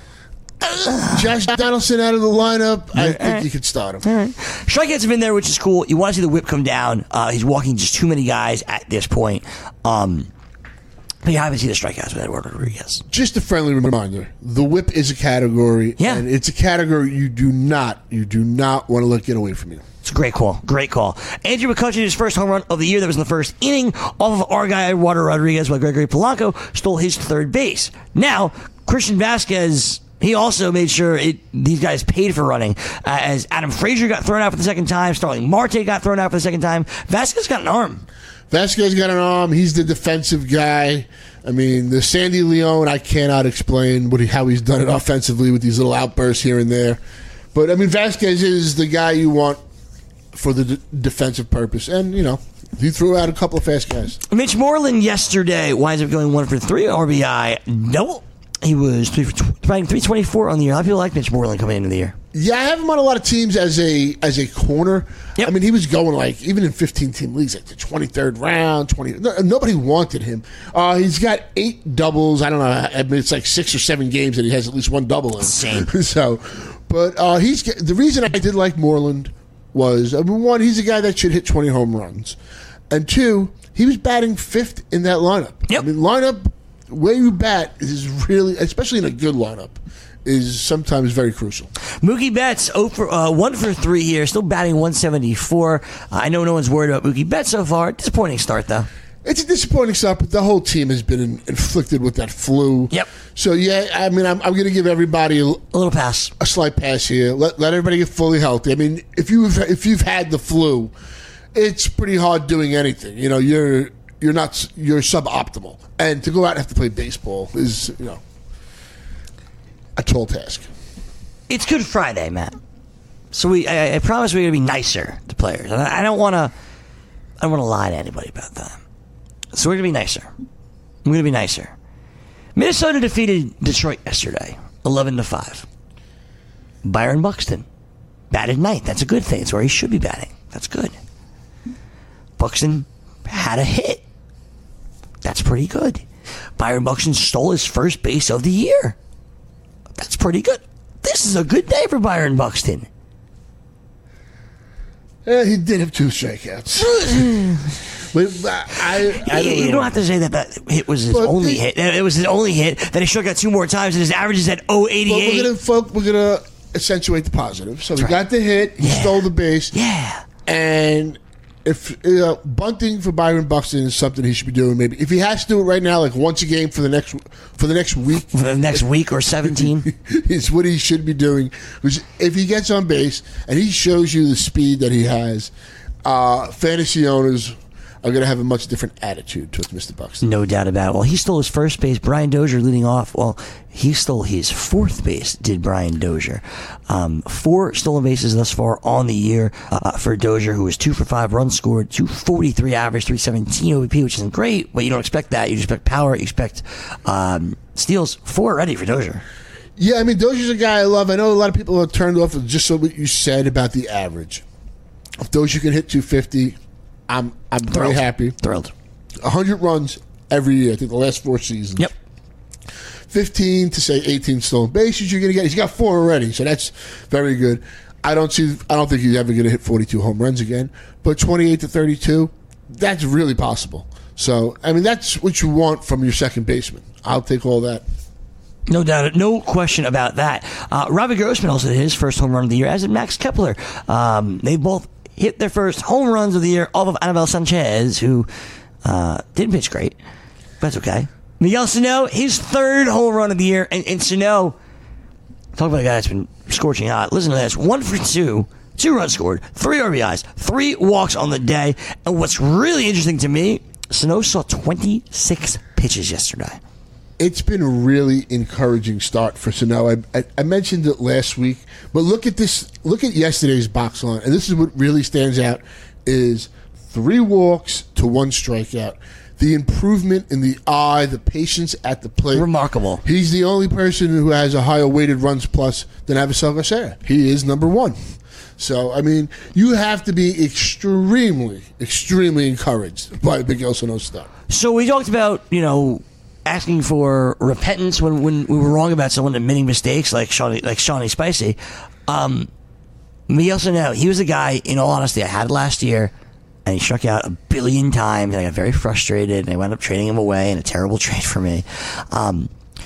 Josh Donaldson out of the lineup, I think you could start him. All right. Strikeouts have been there, which is cool. You want to see the whip come down. Uh, he's walking just too many guys at this point. Um, but you haven't seen the strikeouts with Eduardo Rodriguez. Just a friendly reminder: the whip is a category, Yeah. and it's a category you do not, you do not want to let get away from you. It's a great call. Great call. Andrew McCutcheon, his first home run of the year. That was in the first inning off of our guy, Eduardo Rodriguez, while Gregory Polanco stole his third base. Now, Christian Vasquez, he also made sure it, these guys paid for running. Uh, as Adam Frazier got thrown out for the second time, Starling Marte got thrown out for the second time. Vasquez got an arm. Vasquez got an arm. He's the defensive guy. I mean, the Sandy Leone, I cannot explain what he, how he's done it offensively with these little outbursts here and there. But, I mean, Vasquez is the guy you want for the d- defensive purpose. And, you know, he threw out a couple of fast guys. Mitch Moreland yesterday winds up going one for three R B I. No, he was three for tw- batting three twenty-four on the year. A lot of people like Mitch Moreland coming into the year. Yeah, I have him on a lot of teams as a as a corner. Yep. I mean, he was going like even in fifteen-team leagues, like the twenty-third round. Twenty. No, nobody wanted him. Uh, he's got eight doubles. I don't know. I mean, it's like six or seven games that he has at least one double in. Same. So, but uh, he's the reason I did like Moreland was, I mean, one, he's a guy that should hit twenty home runs, and two, he was batting fifth in that lineup. Yep. I mean, lineup where you bat is really, especially in a good lineup, is sometimes very crucial. Mookie Betts oh for, uh, one for three here, still batting one seventy-four. Uh, I know no one's worried about Mookie Betts so far. Disappointing start, though. It's a disappointing start, but the whole team has been in, inflicted with that flu. Yep. So, yeah, I mean, I'm, I'm going to give everybody a, A little pass. a slight pass here. Let, let everybody get fully healthy. I mean, if you've if you've had the flu, it's pretty hard doing anything. You know, you're you're not you're suboptimal, and to go out and have to play baseball is, you know, a tall task. It's Good Friday, Matt. So we, I, I promise we're going to be nicer to players. I, I don't want to. I don't want to lie to anybody about that. So we're going to be nicer. We're going to be nicer. Minnesota defeated Detroit yesterday, eleven to five. Byron Buxton batted ninth. That's a good thing. It's where he should be batting. That's good. Buxton had a hit. That's pretty good. Byron Buxton stole his first base of the year. That's pretty good. This is a good day for Byron Buxton. Yeah, he did have two strikeouts. But I, I you, don't you know. don't have to say that that hit was his But only the- hit. It was his only hit. That he struck out two more times, and his average is at oh But we're eighty-eight. gonna folk, we're gonna accentuate the positive. So he right. got the hit, he Yeah. stole the base, Yeah. and if you know, bunting for Byron Buxton is something he should be doing. Maybe if he has to do it right now, like once a game for the next for the next week, For the next week or seventeen. is what he should be doing. Because if he gets on base and he shows you the speed that he has, uh, fantasy owners are going to have a much different attitude towards Mister Buxton. No doubt about it. Well, he stole his first base. Brian Dozier leading off. Well, he stole his fourth base, did Brian Dozier. Um, four stolen bases thus far on the year uh, for Dozier, who was two for five, runs scored, two forty-three average, three seventeen O B P, which isn't great, but you don't expect that. You expect power. You expect um, steals. Four already for Dozier. Yeah, I mean, Dozier's a guy I love. I know a lot of people are turned off with just what you said about the average. If Dozier can hit two fifty, I'm I'm Thrilled. very happy. Thrilled. one hundred runs every year. I think the last four seasons. Yep. fifteen to say eighteen stolen bases you're going to get. He's got four already, so that's very good. I don't see. I don't think he's ever going to hit forty-two home runs again. But twenty-eight to thirty-two, that's really possible. So I mean, that's what you want from your second baseman. I'll take all that. No doubt, no question about that. Uh, Robbie Grossman also hit his first home run of the year, as did Max Kepler. Um, they both hit their first home runs of the year off of Anibal Sanchez, who uh, didn't pitch great. But that's okay. Miguel Sano, his third home run of the year. And, and Sano, talk about a guy that's been scorching hot. Listen to this. One for two, two runs scored, three R B Is, three walks on the day. And what's really interesting to me, Sano saw twenty-six pitches yesterday. It's been a really encouraging start for Sano. I, I, I mentioned it last week, but look at this. Look at yesterday's box line, and this is what really stands out: is three walks to one strikeout. The improvement in the eye, the patience at the plate, Remarkable. He's the only person who has a higher weighted runs plus than Avisail Garcia. He is number one. So I mean, you have to be extremely, extremely encouraged by Miguel Sano's start. So we talked about, you know, asking for repentance when, when we were wrong about someone admitting mistakes, like Shawnee, like Shawnee Spicy. Um, Miguel Sano, he was a guy, in all honesty, I had last year, and he struck out a billion times, and I got very frustrated, and I wound up trading him away in a terrible trade for me. Um,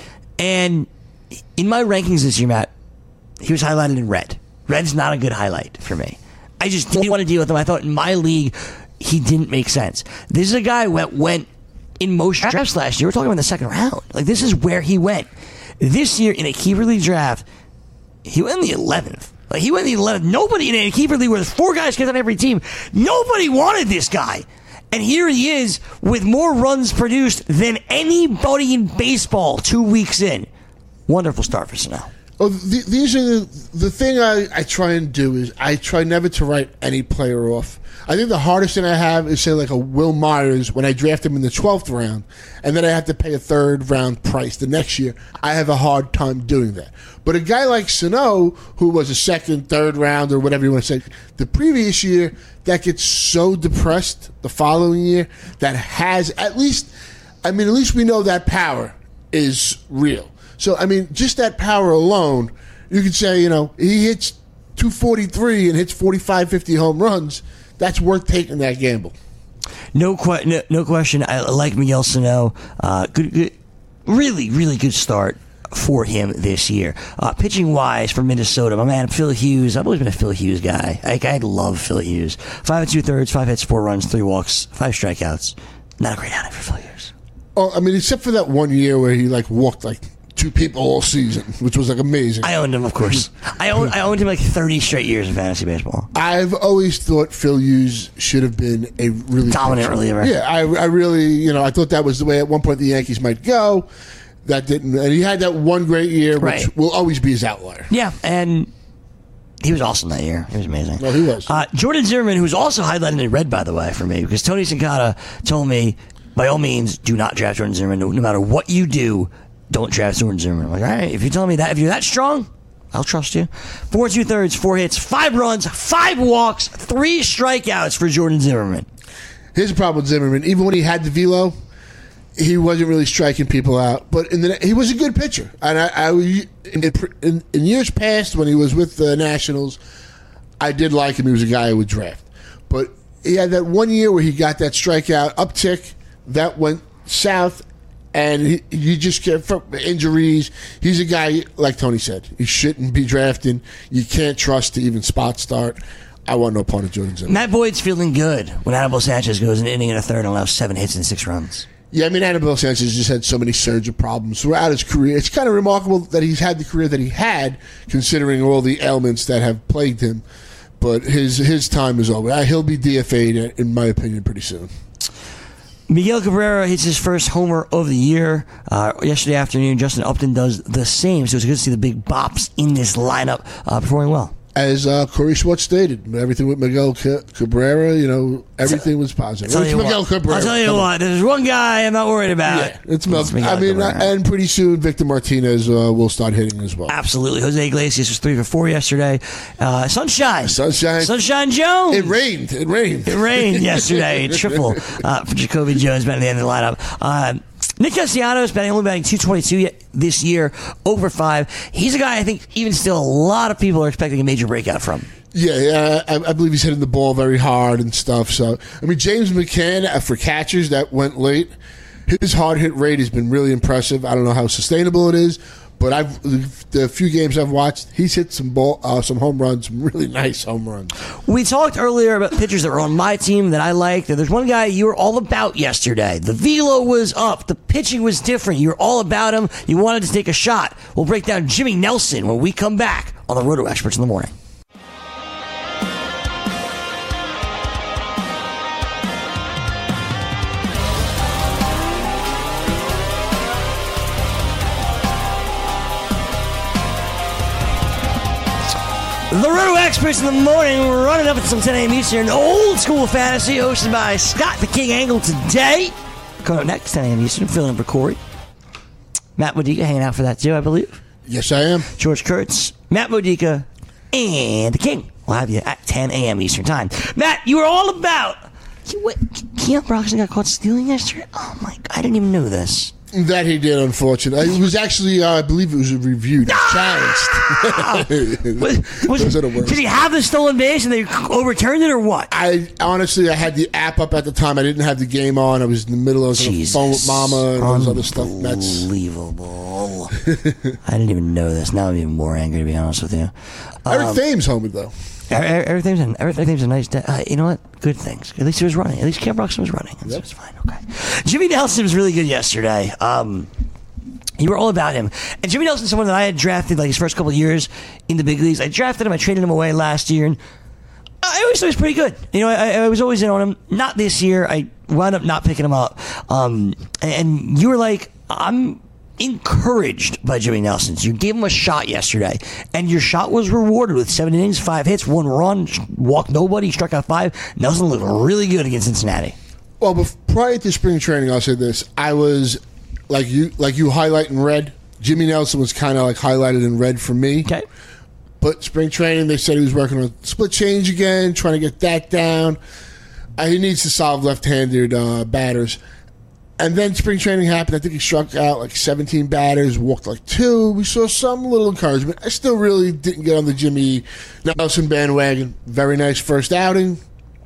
and in my rankings this year, Matt, he was highlighted in red. Red's not a good highlight for me. I just didn't want to deal with him. I thought in my league, he didn't make sense. This is a guy who went, went in most drafts last year. We're talking about the second round. Like, this is where he went. This year, in a keeper league draft, he went in the eleventh. Like, he went in the eleventh. Nobody in a keeper league where there's four guys on every team, nobody wanted this guy. And here he is with more runs produced than anybody in baseball two weeks in. Wonderful start for Sano. Oh, the, these are the, the thing I, I try and do is I try never to write any player off. I think the hardest thing I have is, say, like a Will Myers when I draft him in the twelfth round, and then I have to pay a third round price the next year. I have a hard time doing that. But a guy like Sano, who was a second, third round, or whatever you want to say, the previous year, that gets so depressed the following year, that has at least, I mean, at least we know that power is real. So, I mean, just that power alone, you could say, you know, he hits two forty-three and hits forty-five, fifty home runs. That's worth taking that gamble. No, que- no, no question. I like Miguel Sano. Uh, good, good, really, really good start for him this year. Uh, pitching wise for Minnesota, my man Phil Hughes. I've always been a Phil Hughes guy. I, I love Phil Hughes. Five and two thirds, five hits, four runs, three walks, five strikeouts. Not a great outing for Phil Hughes. Oh, I mean, except for that one year where he like walked like two people all season, which was like amazing. I owned him, of course. I owned I owned him like thirty straight years in fantasy baseball. I've always thought Phil Hughes should have been a really Dominant reliever. Yeah, I, I really, you know, I thought that was the way at one point the Yankees might go. That didn't, and he had that one great year, which Right. will always be his outlier. Yeah, and he was awesome that year. He was amazing. Well, he was. Uh, Jordan Zimmerman, who's also highlighted in red, by the way, for me, because Tony Sincata told me, by all means, do not draft Jordan Zimmerman. No, no matter what you do, don't draft Jordan Zimmerman. I'm like, all right, if you tell me that, if you're that strong, I'll trust you. Four two thirds, four hits, five runs, five walks, three strikeouts for Jordan Zimmerman. Here's the problem with Zimmerman. Even when he had the velo, he wasn't really striking people out. But in the, he was a good pitcher. And I, I in, in, in years past, when he was with the Nationals, I did like him. He was a guy I would draft. But he had that one year where he got that strikeout uptick. That went south. And he, you just get from injuries. He's a guy, like Tony said, he shouldn't be drafting. You can't trust to even spot start. I want no part of Jordan Zimmerman. Matt Boyd's feeling good when Anibal Sanchez goes an inning and a third and allows seven hits and six runs. Yeah, I mean, Anibal Sanchez just had so many surge of problems throughout his career. It's kind of remarkable that he's had the career that he had, considering all the ailments that have plagued him. But his his time is over. He'll be D F A'd, in my opinion, pretty soon. Miguel Cabrera hits his first homer of the year. Uh, yesterday afternoon, Justin Upton does the same. So it's good to see the big bops in this lineup uh, performing well. As uh, Corey Schwartz stated, everything with Miguel Cabrera, you know, everything was positive. I'll it's tell you Miguel what, Cabrera. I'll tell you what, there's one guy I'm not worried about. Yeah, it's, Mel- It's Miguel I mean, Cabrera. and pretty soon Victor Martinez uh, will start hitting as well. Absolutely. Jose Iglesias was three for four yesterday. Uh, Sunshine. Sunshine. Sunshine Jones. It rained. It rained. It rained yesterday. Triple uh, for Jacoby Jones batting at the end of the lineup. Uh, Nick Castellanos batting only batting two twenty-two this year, over five. He's a guy I think even still a lot of people are expecting a major breakout from. Yeah, yeah, I, I believe he's hitting the ball very hard and stuff. So, I mean, James McCann uh, for catchers that went late. His hard hit rate has been really impressive. I don't know how sustainable it is, but I've the few games I've watched, he's hit some ball, uh, some home runs, some really nice home runs. We talked earlier about pitchers that were on my team that I liked. There's one guy you were all about yesterday. The velo was up. The pitching was different. You were all about him. You wanted to take a shot. We'll break down Jimmy Nelson when we come back on the Roto Experts in the morning. The Roto Experts in the morning, we're running up at some ten a.m. Eastern, old school fantasy, hosted by Scott the King Angle today. Coming up next, ten a.m. Eastern, filling in for Corey. Matt Modica hanging out for that too, I believe. Yes, I am. George Kurtz, Matt Modica, and the King. We'll have you at ten a.m. Eastern time. Matt, you were all about... Wait, Keon Broxton got caught stealing yesterday? Oh my God, I didn't even know this. That he did, unfortunately. It was actually, uh, I believe it was reviewed, challenged. was, was, Those are the worst. Did he have the stolen base and they overturned it or what? I honestly, I had the app up at the time. I didn't have the game on. I was in the middle. I was on the phone with Mama and all this other stuff. That's unbelievable. I didn't even know this. Now I'm even more angry, to be honest with you. Eric Um, Thames homered though. Everything's a, everything's a nice day. Uh, you know what? Good things. At least he was running. At least Cam Broxton was running. That's Yep. It's fine. Okay. Jimmy Nelson was really good yesterday. Um, you were all about him. And Jimmy Nelson's someone that I had drafted like his first couple of years in the big leagues. I drafted him. I traded him away last year, and I always thought he was pretty good. You know, I, I was always in on him. Not this year. I wound up not picking him up. Um, and you were like, I'm encouraged by Jimmy Nelson. So you gave him a shot yesterday, and your shot was rewarded with seven innings, five hits, one run, walked nobody, struck out five. Nelson looked really good against Cincinnati. Well, bef- prior to spring training, I'll say this: I was like you, like you highlight in red. Jimmy Nelson was kind of like highlighted in red for me. Okay. But spring training, they said he was working on split change again, trying to get that down. Uh, he needs to solve left-handed uh, batters. And then spring training happened. I think he struck out like seventeen batters, walked like two. We saw some little encouragement. I still really didn't get on the Jimmy Nelson bandwagon. Very nice first outing.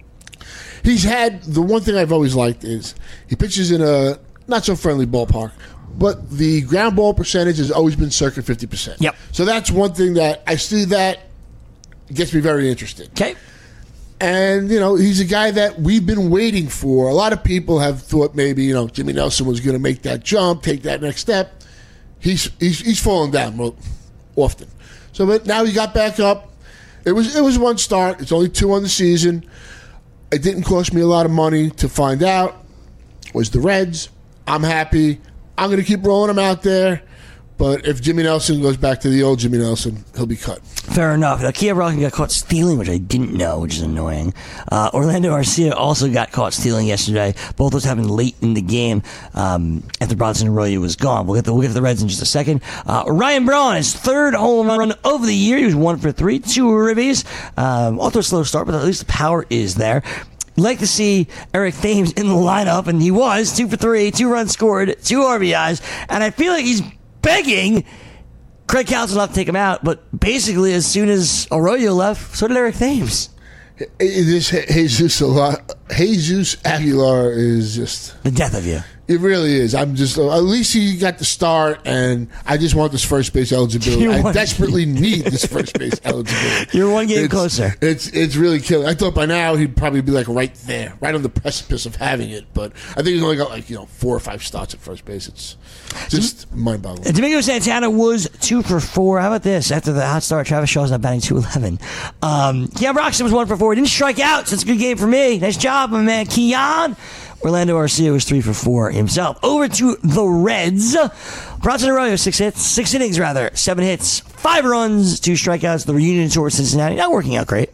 He's had, the one thing I've always liked is he pitches in a not-so-friendly ballpark, but the ground ball percentage has always been circa fifty percent. Yep. So that's one thing that I see that gets me very interested. Okay. And, you know, he's a guy that we've been waiting for. A lot of people have thought maybe, you know, Jimmy Nelson was going to make that jump, take that next step. He's he's he's fallen down more often. So but now he got back up. It was it was one start. It's only two on the season. It didn't cost me a lot of money to find out. It was the Reds. I'm happy. I'm going to keep rolling him out there. But if Jimmy Nelson goes back to the old Jimmy Nelson, he'll be cut. Fair enough. Now, Kia Brockton got caught stealing, which I didn't know, which is annoying. Uh, Orlando Arcia also got caught stealing yesterday. Both those happened late in the game um, after Bronson Arroyo was gone. We'll get, the, we'll get to the Reds in just a second. Uh, Ryan Braun, his third home run of the year. He was one for three, two ribbies. Um, off to a slow start, but at least the power is there. Like to see Eric Thames in the lineup, and he was two for three, two runs scored, two R B Is, and I feel like he's begging Craig Counsell not to take him out, but basically as soon as Arroyo left, so did Eric Thames. This Jesus, Jesus Aguilar is just the death of you. It really is. I'm just at least he got the start, and I just want this first base eligibility. You I want- desperately need this first base eligibility. You're one game it's, closer. It's it's really killing. I thought by now he'd probably be like right there, right on the precipice of having it, but I think he's only got like you know four or five starts at first base. It's just mind-boggling. And Domingo Santana was two for four. How about this? After the hot start, Travis Shaw's not batting two eleven. Um, Keon Broxton was one for four. He didn't strike out, so it's a good game for me. Nice job, my man Keon. Orlando Arcia was three for four himself. Over to the Reds. Bronson Arroyo, six hits, six innings rather, seven hits, five runs, two strikeouts. The reunion tour with Cincinnati not working out great.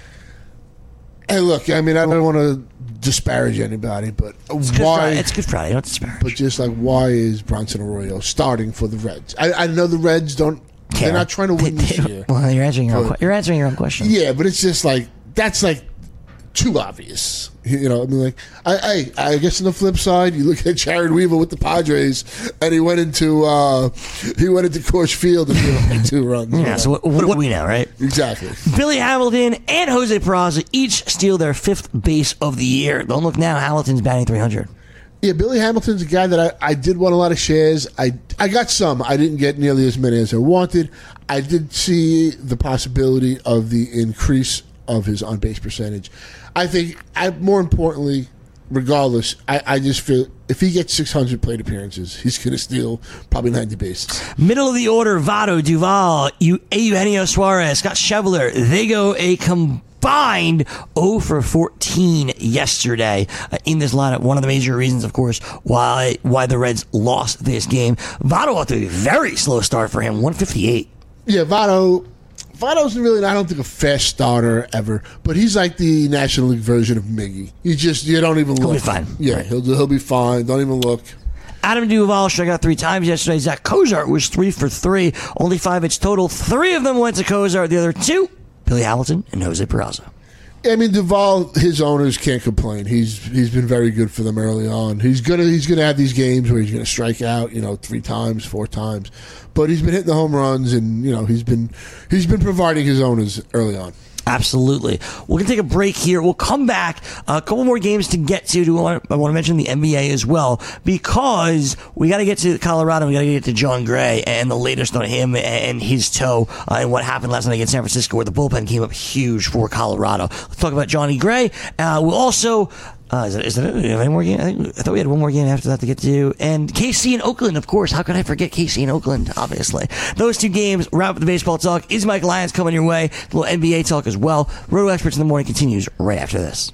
Hey, look, I mean, I don't want to disparage anybody, but It's Good why? Friday. It's Good Friday. Don't disparage. But just like, why is Bronson Arroyo starting for the Reds? I, I know the Reds don't. Care. They're not trying to win They- this they- year. Well, you're answering your own. But- que- You're answering your own question. Yeah, but it's just like that's like too obvious. You know, I mean, like, I, I, I guess on the flip side, you look at Jared Weaver with the Padres, and he went into uh, he went into Coors Field and gave like two runs. Yeah. So what, what do we know, right? Exactly. Billy Hamilton and Jose Peraza each steal their fifth base of the year. Don't look now. Hamilton's batting three hundred. Yeah, Billy Hamilton's a guy that I, I did want a lot of shares. I I got some. I didn't get nearly as many as I wanted. I did see the possibility of the increase of his on-base percentage. I think, I, more importantly, regardless, I, I just feel if he gets six hundred plate appearances, he's going to steal probably ninety bases. Middle of the order: Votto, Duval, Eu- Eugenio Suarez, Scott Scheffler. They go a combined oh for fourteen yesterday uh, in this lineup. One of the major reasons, of course, why why the Reds lost this game. Votto off to a very slow start for him, one fifty-eight. Yeah, Votto. Votto's really, I don't think, a fast starter ever, but he's like the National League version of Miggy. You just, you don't even look. He'll be fine. Yeah, Right. he'll he'll be fine. Don't even look. Adam Duvall struck out three times yesterday. Zach Cozart was three for three. Only five hits total. Three of them went to Cozart. The other two, Billy Hamilton and Jose Peraza. I mean, Duvall, his owners can't complain. He's he's been very good for them early on. He's gonna he's gonna have these games where he's gonna strike out, you know, three times, four times, but he's been hitting the home runs, and you know he's been he's been providing his owners early on. Absolutely. We're going to take a break here. We'll come back. A couple more games to get to. I want to mention the N B A as well, because we got to get to Colorado. We got to get to John Gray and the latest on him and his toe uh, and what happened last night against San Francisco, where the bullpen came up huge for Colorado. Let's talk about Johnny Gray. Uh, we'll also... Uh, is it, is it, do we have any more game? I, think, I thought we had one more game after that to get to. And K C and Oakland, of course. How could I forget K C and Oakland, obviously. Those two games wrap up the baseball talk. Is Mike Lyons coming your way? A little N B A talk as well. Roto Experts in the Morning continues right after this.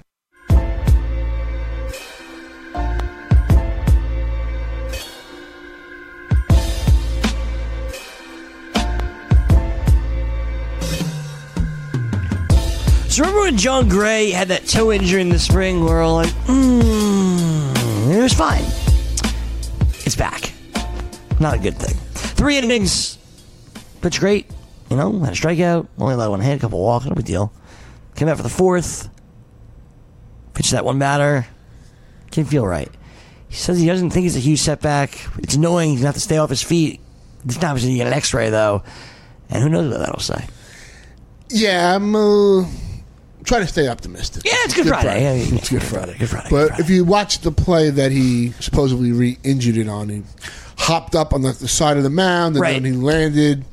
So remember when John Gray had that toe injury in the spring? We're all like, mm, it was fine. It's back. Not a good thing. Three innings. Pitched great. You know, had a strikeout. Only allowed one hit, a couple walks. No big deal. Came out for the fourth. Pitched that one batter. Didn't feel right. He says he doesn't think it's a huge setback. It's annoying. He's going to have to stay off his feet. This time he's going to get an x-ray, though. And who knows what that'll say. Yeah, I'm uh, trying to stay optimistic. Yeah, it's Good, Friday. Friday. Yeah, yeah, It's Good Friday. Good Friday. But Good Friday. if you watch the play that he supposedly re-injured it on, he hopped up on the, the side of the mound, and Right. then he landed.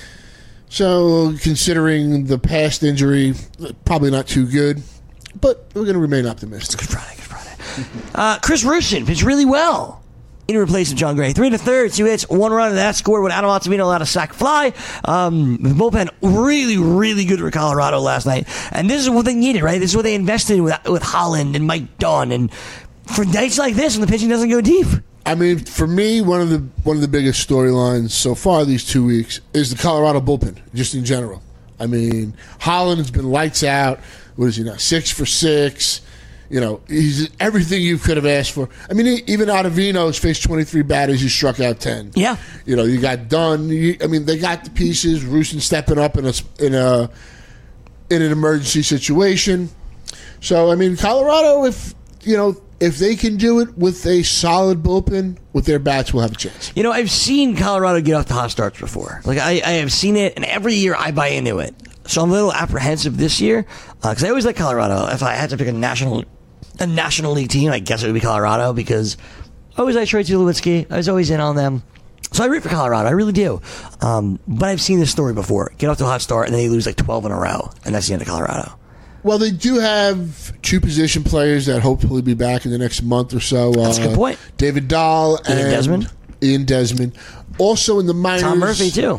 So, considering the past injury, probably not too good. But we're going to remain optimistic. Good Friday, Good Friday. uh, Chris Rusin pitched really well in replace of John Gray. Three and a third, two hits, one run, and that scored when Adam Ottavino allowed a sac fly. Um, the bullpen really, really good for Colorado last night. And this is what they needed, right? This is what they invested in with, with Holland and Mike Dunn. And for nights like this, when the pitching doesn't go deep. I mean, for me, one of the one of the biggest storylines so far these two weeks is the Colorado bullpen, just in general. I mean, Holland has been lights out. What is he now? Six for six. You know, he's everything you could have asked for. I mean, even Ottavino's faced twenty-three batters. He struck out ten. Yeah. You know, you got Dunn. You, I mean, they got the pieces. Rusin stepping up in a in a in an emergency situation. So, I mean, Colorado, if you know, if they can do it with a solid bullpen with their bats, will have a chance. You know, I've seen Colorado get off to hot starts before. Like, I, I have seen it, and every year I buy into it. So I'm a little apprehensive this year, because uh, I always like Colorado. If I had to pick a national a national league team, I guess it would be Colorado, because I always like Troy Tulowitzki. I was always in on them. So I root for Colorado. I really do. Um, but I've seen this story before. Get off to a hot start, and then they lose like twelve in a row, and that's the end of Colorado. Well, they do have two position players that hopefully be back in the next month or so. That's a good point. David Dahl Ian and Desmond. Ian Desmond. Also in the minors. Tom Murphy, too.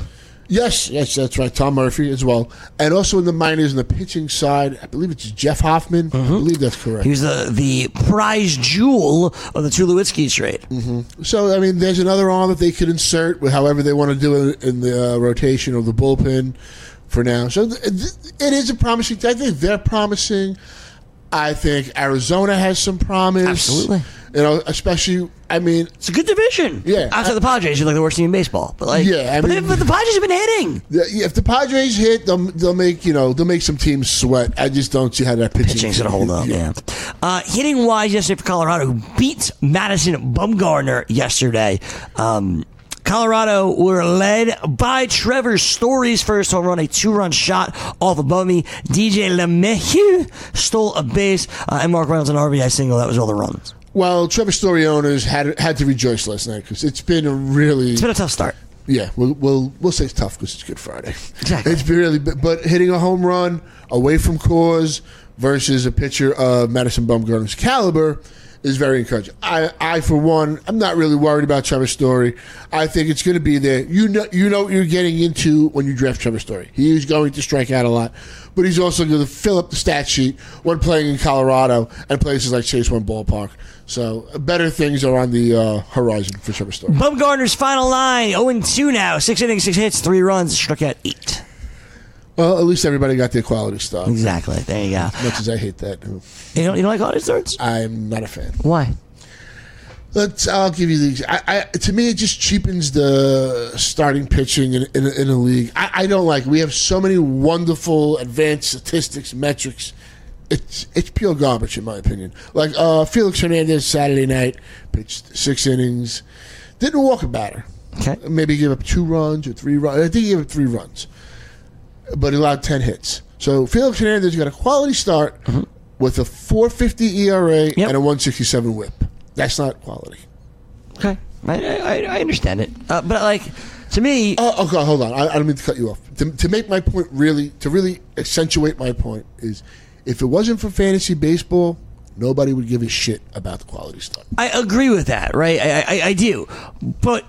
Yes, yes, that's right. Tom Murphy as well. And also in the minors, in the pitching side, I believe it's Jeff Hoffman. Mm-hmm. I believe that's correct. He was the, the prize jewel of the Tulowitzki trade. Mm-hmm. So, I mean, there's another arm that they could insert with however they want to do it in the uh, rotation of the bullpen for now. So th- th- it is a promising. I think they're promising. I think Arizona has some promise. Absolutely. You know, especially, I mean... It's a good division. Yeah. After I, the Padres, you're like the worst team in baseball. But like, yeah, I but, mean, they, but the Padres have been hitting. Yeah, if the Padres hit, they'll, they'll make, you know, they'll make some teams sweat. I just don't see how that pitching... Pitching's going to hold up, yeah. Uh, hitting-wise yesterday for Colorado, who beat Madison Bumgarner yesterday. Um... Colorado were led by Trevor Story's first home run, a two-run shot off above me. D J LeMahieu stole a base, uh, and Mark Reynolds an R B I single. That was all the runs. Well, Trevor Story owners had had to rejoice last night because it's been a really... It's been a tough start. Yeah, we'll we'll, we'll say it's tough because it's Good Friday. Exactly. It's been really... But hitting a home run away from Coors versus a pitcher of Madison Bumgarner's caliber is very encouraging. I, I, for one, I'm not really worried about Trevor Story. I think it's going to be there. You know, you know what you're getting into when you draft Trevor Story. He is going to strike out a lot, but he's also going to fill up the stat sheet when playing in Colorado and places like Chase One Ballpark. So better things are on the uh, horizon for Trevor Story. Bumgarner's final line, oh and two now. Six innings, six hits, three runs, struck out eight. Well, at least everybody got their quality stuff. Exactly. There you go. As much as I hate that. You don't, you don't like quality starts? I'm not a fan. Why? Let's. I'll give you these. I, I, to me, it just cheapens the starting pitching in, in, in a league. I, I don't like it. We have so many wonderful advanced statistics, metrics. It's it's pure garbage, in my opinion. Like uh, Felix Hernandez Saturday night pitched six innings, didn't walk a batter. Okay. Maybe gave up two runs or three runs. I think he gave up three runs, but he allowed ten hits. So Felix Hernandez got a quality start mm-hmm. with a four fifty E R A yep. and a one sixty-seven whip. That's not quality. Okay, I I, I understand it, uh, but like to me, oh, okay, hold on. I, I don't mean to cut you off. To, to make my point really, to really accentuate my point is, if it wasn't for fantasy baseball, nobody would give a shit about the quality stuff. I agree with that, right? I, I I do, but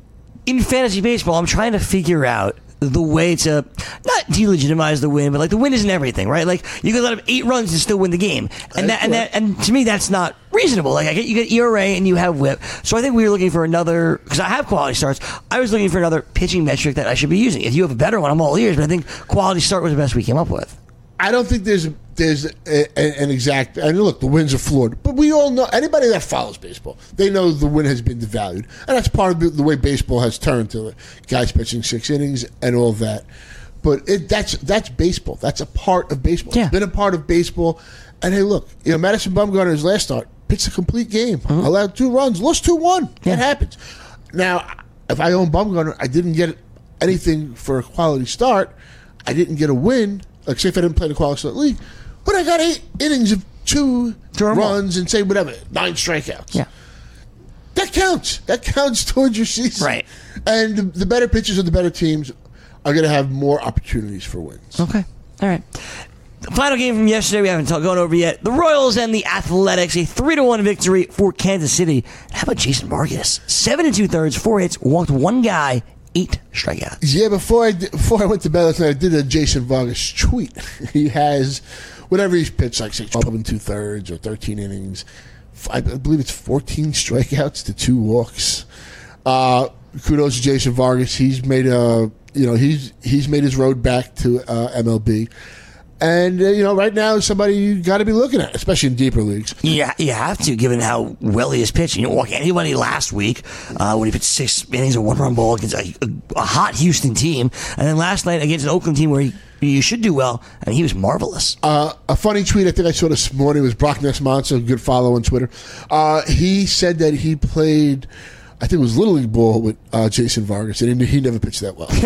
in fantasy baseball, I'm trying to figure out the way to not delegitimize the win, but like the win isn't everything, right? Like you can let up eight runs and still win the game, and that, and that, and to me, that's not reasonable. Like I get you get E R A and you have whip, so I think we were looking for another because I have quality starts. I was looking for another pitching metric that I should be using. If you have a better one, I'm all ears. But I think quality start was the best we came up with. I don't think there's a, there's a, a, an exact. And look, the wins are flawed, but we all know anybody that follows baseball, they know the win has been devalued, and that's part of the, the way baseball has turned to it. Guys pitching six innings and all that. But it, that's that's baseball. That's a part of baseball. Yeah. It's been a part of baseball. And hey, look, you know, Madison Bumgarner's last start pitched a complete game, mm-hmm. allowed two runs, lost two one. Yeah. That happens. Now, if I own Bumgarner, I didn't get anything for a quality start. I didn't get a win. Like, say if I didn't play the quality start league, but I got eight innings of two Turn runs and say whatever, nine strikeouts. Yeah. That counts. That counts towards your season. Right. And the, the better pitchers of the better teams are going to have more opportunities for wins. Okay. All right. The final game from yesterday we haven't gone over yet. The Royals and the Athletics, a three to one victory for Kansas City. How about Jason Vargas? Seven and two thirds, four hits, walked one guy, eight strikeouts. Yeah, before I did, before I went to bed last night, I did a Jason Vargas tweet. He has whatever he's pitched, like say twelve and two thirds or thirteen innings. I believe it's fourteen strikeouts to two walks. Uh, kudos to Jason Vargas. He's made a you know he's he's made his road back to uh, M L B. And, uh, you know, right now, somebody you got to be looking at, especially in deeper leagues. Yeah, you have to, given how well he is pitching. You don't walk anybody last week uh, when he pitched six innings of one-run ball against a, a, a hot Houston team. And then last night against an Oakland team where he, you should do well, and he was marvelous. Uh, a funny tweet I think I saw this morning was Brock Nesmansa, a good follow on Twitter. Uh, he said that he played... I think it was Little League ball with uh, Jason Vargas, and he never pitched that well.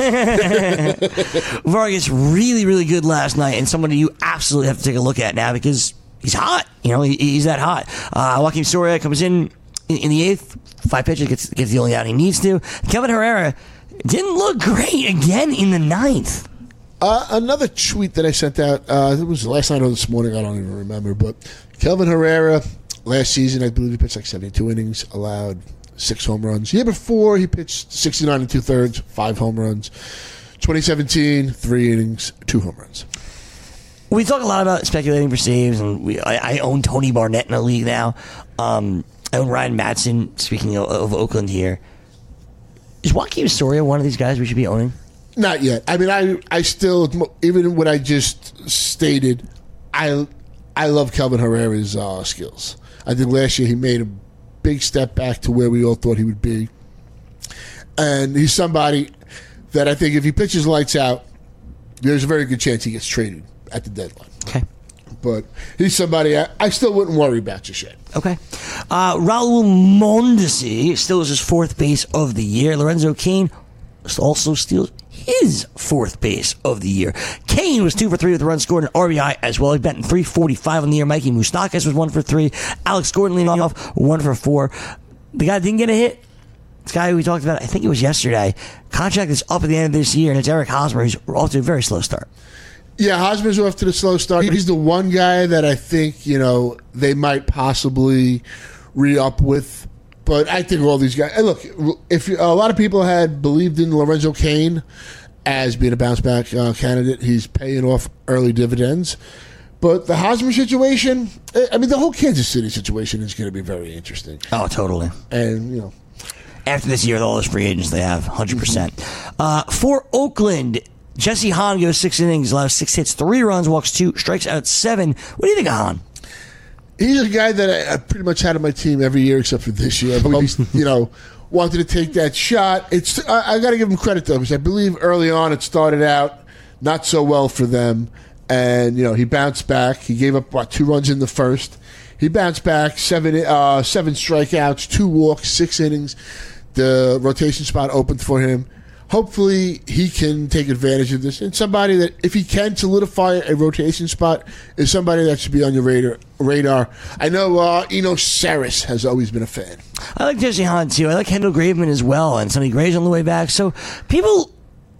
Vargas really, really good last night, and somebody you absolutely have to take a look at now because he's hot. You know, he, he's that hot. Uh, Joaquin Soria comes in, in in the eighth, five pitches, gets gets the only out he needs to. Kelvin Herrera didn't look great again in the ninth. Uh, another tweet that I sent out, uh, it was last night or this morning, I don't even remember, but Kelvin Herrera, last season, I believe he pitched like seventy-two innings, allowed six home runs. The year before, he pitched sixty-nine and two-thirds, five home runs. twenty seventeen, three innings, two home runs. We talk a lot about speculating for saves, and we, I, I own Tony Barnett in a league now. Um, I own Ryan Madsen, speaking of, of Oakland here. Is Joakim Soria one of these guys we should be owning? Not yet. I mean, I I still, even what I just stated, I I love Kelvin Herrera's uh, skills. I think last year he made a big step back to where we all thought he would be. And he's somebody that I think if he pitches lights out, there's a very good chance he gets traded at the deadline. Okay. But he's somebody I, I still wouldn't worry about just yet. Okay. Uh, Raul Mondesi still is his fourth base of the year. Lorenzo Cain also steals his fourth base of the year. Cain was two for three with a run scored and R B I as well. He batting three forty-five on the year. Mikey Moustakas was one for three. Alex Gordon leading off one for four. The guy didn't get a hit. This guy we talked about, I think it was yesterday. Contract is up at the end of this year, and it's Eric Hosmer, who's off to a very slow start. Yeah, Hosmer's off to the slow start. He's the one guy that I think, you know, they might possibly re-up with. But I think all these guys... And look, if you, a lot of people had believed in Lorenzo Cain as being a bounce-back uh, candidate, he's paying off early dividends. But the Hosmer situation, I mean, the whole Kansas City situation is going to be very interesting. Oh, totally. And, you know... After this year, with all those free agents they have, one hundred percent. Uh, for Oakland... Jesse Hahn goes six innings, allows six hits, three runs, walks two, strikes out seven. What do you think of Hahn? He's a guy that I, I pretty much had on my team every year except for this year. I believe he's, you know, wanted to take that shot. It's I, I got to give him credit though, because I believe early on it started out not so well for them, and you know he bounced back. He gave up what two runs in the first. He bounced back seven uh, seven strikeouts, two walks, six innings. The rotation spot opened for him. Hopefully he can take advantage of this. And somebody that, if he can solidify a rotation spot, is somebody that should be on your radar. radar. I know uh, Eno Saris has always been a fan. I like Jesse Hahn, too. I like Kendall Graveman as well, and Sonny Gray's on the way back. So people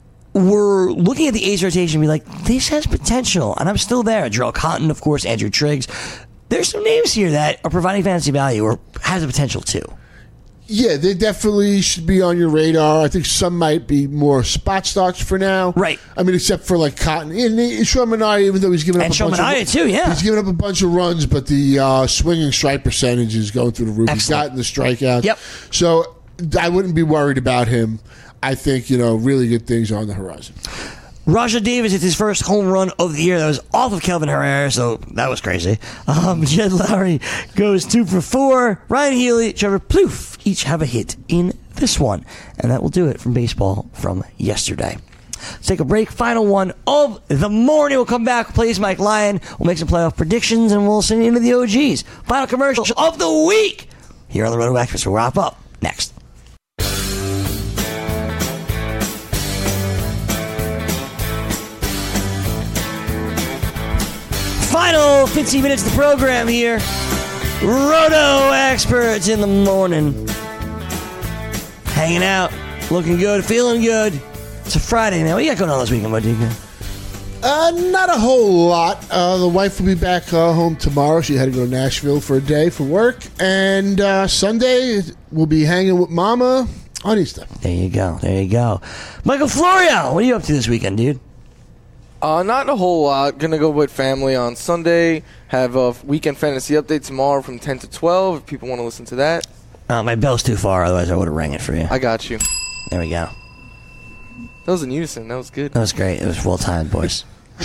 were looking at the A's rotation and be like, this has potential. And I'm still there. Jarrell Cotton, of course, Andrew Triggs. There's some names here that are providing fantasy value or has the potential, too. Yeah, they definitely should be on your radar. I think some might be more spot starts for now. Right. I mean, except for like Cotton. And Sean Manaea, even though he's giving and up a Sean bunch Manaea of too, yeah. He's giving up a bunch of runs, but the uh, swinging strike percentage is going through the roof. Excellent. He's gotten the strikeout. Yep. So I wouldn't be worried about him. I think, you know, really good things are on the horizon. Rajah Davis hits his first home run of the year. That was off of Kelvin Herrera, so that was crazy. Um, Jed Lowry goes two for four. Ryan Healy, Trevor Plouffe each have a hit in this one. And that will do it from baseball from yesterday. Let's take a break. Final one of the morning. We'll come back, plays Mike Lyon. We'll make some playoff predictions, and we'll send you into the O Gs. Final commercial of the week here on the Roto Express. We'll wrap up next. Final fifteen minutes of the program here. Roto Experts in the morning. Hanging out, looking good, feeling good. It's a Friday now. What you got going on this weekend, Bodega? Uh, not a whole lot. Uh, the wife will be back uh, home tomorrow. She had to go to Nashville for a day for work. And uh, Sunday, we'll be hanging with Mama on Easter. There you go. There you go. Michael Florio, what are you up to this weekend, dude? Uh, not a whole lot. Gonna go with family on Sunday. Have a weekend fantasy update tomorrow from ten to twelve. If people want to listen to that. Uh, my bell's too far, otherwise I would have rang it for you. I got you. There we go. That was in unison. That was good. That was great. It was well timed, boys.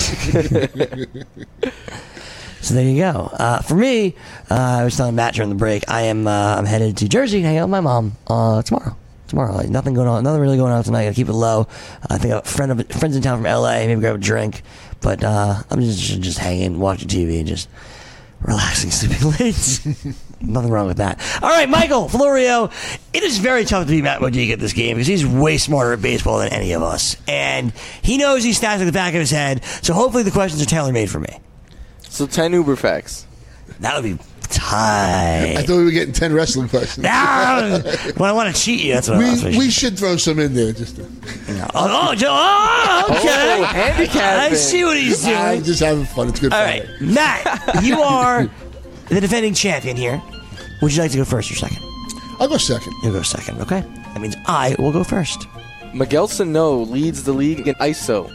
So there you go. Uh, for me, uh, I was telling Matt during the break, I am uh, I'm headed to Jersey to hang out with my mom uh, tomorrow. Tomorrow, like, nothing going on, nothing really going on tonight. I keep it low. I think a friend of friends in town from L A. Maybe grab a drink, but uh, I'm just just hanging, watching T V, and just relaxing, sleeping late. Nothing wrong with that. All right, Michael Florio. It is very tough to beat Matt Modica at this game because he's way smarter at baseball than any of us, and he knows these stats at the back of his head. So hopefully the questions are tailor made for me. So ten Uber facts. That would be tight. I thought we were getting ten wrestling questions. No, when I want to cheat you, that's what I was. We, we should throw some in there. Just to, no. oh, oh, Joe, oh, okay. Oh, handicap. I see what he's doing. I'm just having fun. It's good All fun. right, Matt, you are the defending champion here. Would you like to go first or second? I'll go second. You'll go second, okay? That means I will go first. Miguel Sano leads the league in I S O.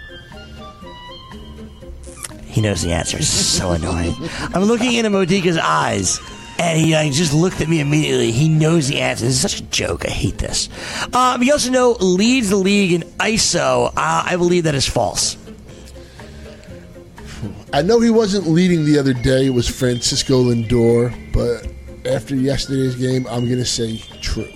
He knows the answer. It's so annoying. I'm looking into Modica's eyes, and he like, just looked at me immediately. He knows the answer. This is such a joke. I hate this. Uh, Miguel Sano leads the league in I S O. Uh, I believe that is false. I know he wasn't leading the other day. It was Francisco Lindor, but after yesterday's game, I'm going to say true.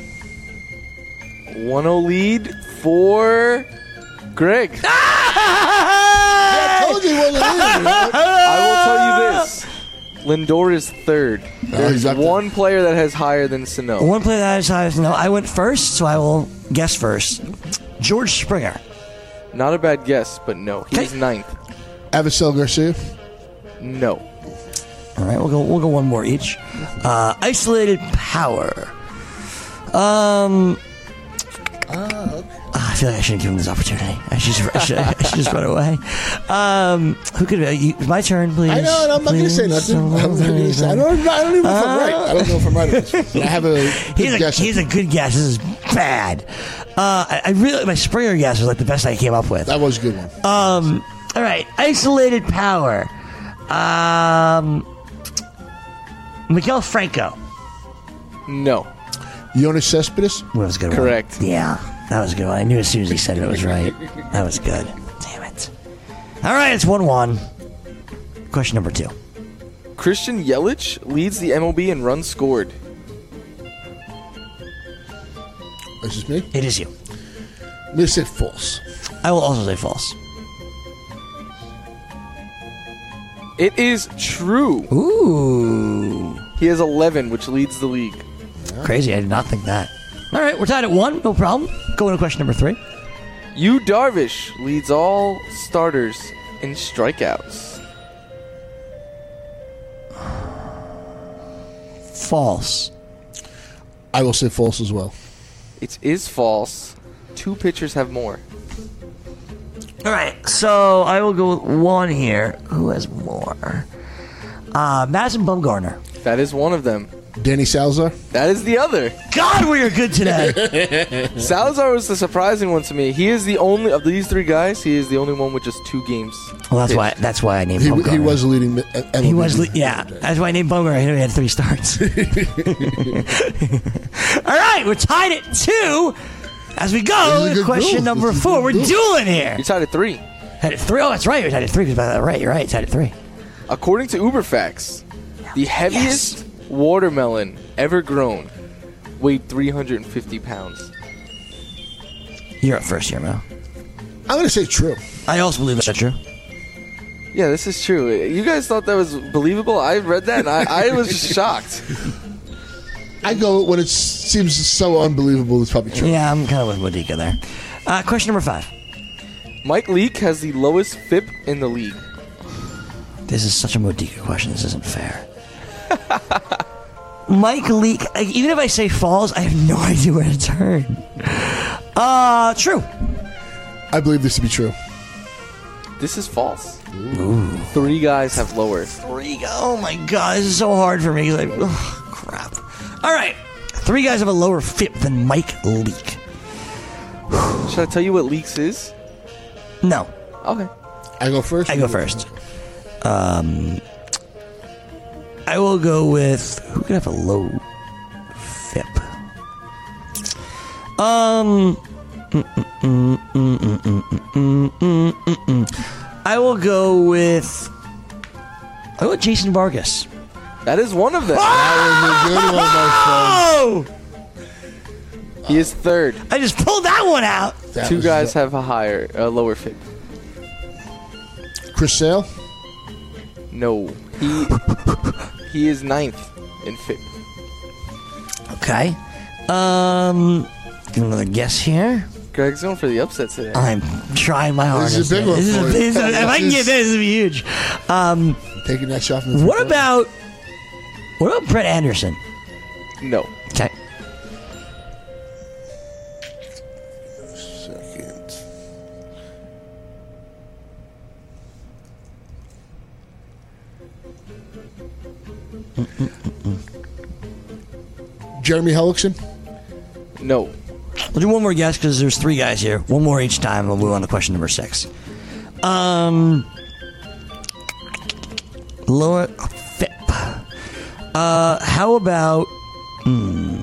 one oh lead for Greg. I told you he wasn't leading. Man. I will tell you this. Lindor is third. There's he's up there. one player that has higher than Sano. One player that I decided to know. I went first, so I will guess first. George Springer. Not a bad guess, but no. He's Okay. ninth. Avisel Garcia. No. All right, we'll go. We'll go one more each. Uh, isolated power. Um. I feel like I shouldn't give him this opportunity. I should just, I should, I should just run away. Um, who could it be? My turn, please. I know, and I'm not going to say Please. nothing. I'm not going to say. I don't, I don't even know if I'm right. I don't know if I'm right. At this. I have a He's good a, guess. he's a good guess. This is bad. Uh, I, I really, my Springer guess was like the best I came up with. That was a good one. Um, all right, isolated power. Um, Miguel Franco. No. Jonas Cespedes. That was a good one. Correct. Yeah, that was a good one. I knew as soon as he said it, it was right. That was good. Damn it. All right, it's one one. Question number two. Christian Yelich leads the M L B in runs scored. This is me. It is you. I'm going to say false. I will also say false. It is true. Ooh. He has eleven, which leads the league. Crazy. I did not think that. All right, we're tied at one. No problem. Going to question number three. Yu Darvish leads all starters in strikeouts. False. I will say false as well. It is false. Two pitchers have more. All right, so I will go with one here. Who has more? Uh, Madison Bumgarner. That is one of them. Danny Salazar. That is the other. God, we are good today. Salazar was the surprising one to me. He is the only of these three guys. He is the only one with just two games. Well, that's pitched. why. That's why I named He, Bumgarner. he was leading. M L B He was. Le- yeah, that's why I named Bumgarner. I knew he had three starts. All right, we're tied at two. As we This go, is a good question duel. number This is a four. good We're duel. dueling here. He's tied at three. Tied at three. Oh, that's right. We're tied at three. Because right, you're right. Tied at three. According to Uberfacts, the heaviest watermelon ever grown weighed three hundred fifty pounds. You're up first here, Mo. I'm going to say true. I also believe that's true. Yeah, this is true. You guys thought that was believable? I read that and I, I was just shocked. I go when it seems so unbelievable. It's probably true. Yeah, I'm kind of with Modica there. Uh, question number five. Mike Leake has the lowest F I P in the league. This is such a Modica question. This isn't fair. Mike Leake. Like, even if I say false, I have no idea where to turn. Uh, true. I believe this to be true. This is false. Three guys have lower. Three. Oh my god, this is so hard for me. Like, ugh, crap. All right, three guys have a lower F I P than Mike Leake. Should I tell you what Leaks is? No, Okay. I go first. I go first. Um, I will go with who could have a low F I P. Um, mm, mm, mm, mm, mm, mm, mm, mm, mm, mm. I will go with. I will go with Jason Vargas. That is one of them. That was a good one, my friend. Oh! He is third. I just pulled that one out. That Two was guys the- have a higher, uh, lower F I P. Chris Sale. No. He he is ninth in F I P. Okay. Um, give another guess here. Greg's going for the upset today. I'm trying my hardest. This is a big man. one This is a, for you. this is a- if I can This get is- this, this would be huge. Um, Taking that shot from the what three-point. about what about Brett Anderson? No. Okay. Second. Jeremy Hellickson. No. We'll do one more guess because there's three guys here. One more each time. We'll move on to question number six. Um, lower F I P. Uh, how about? Hmm.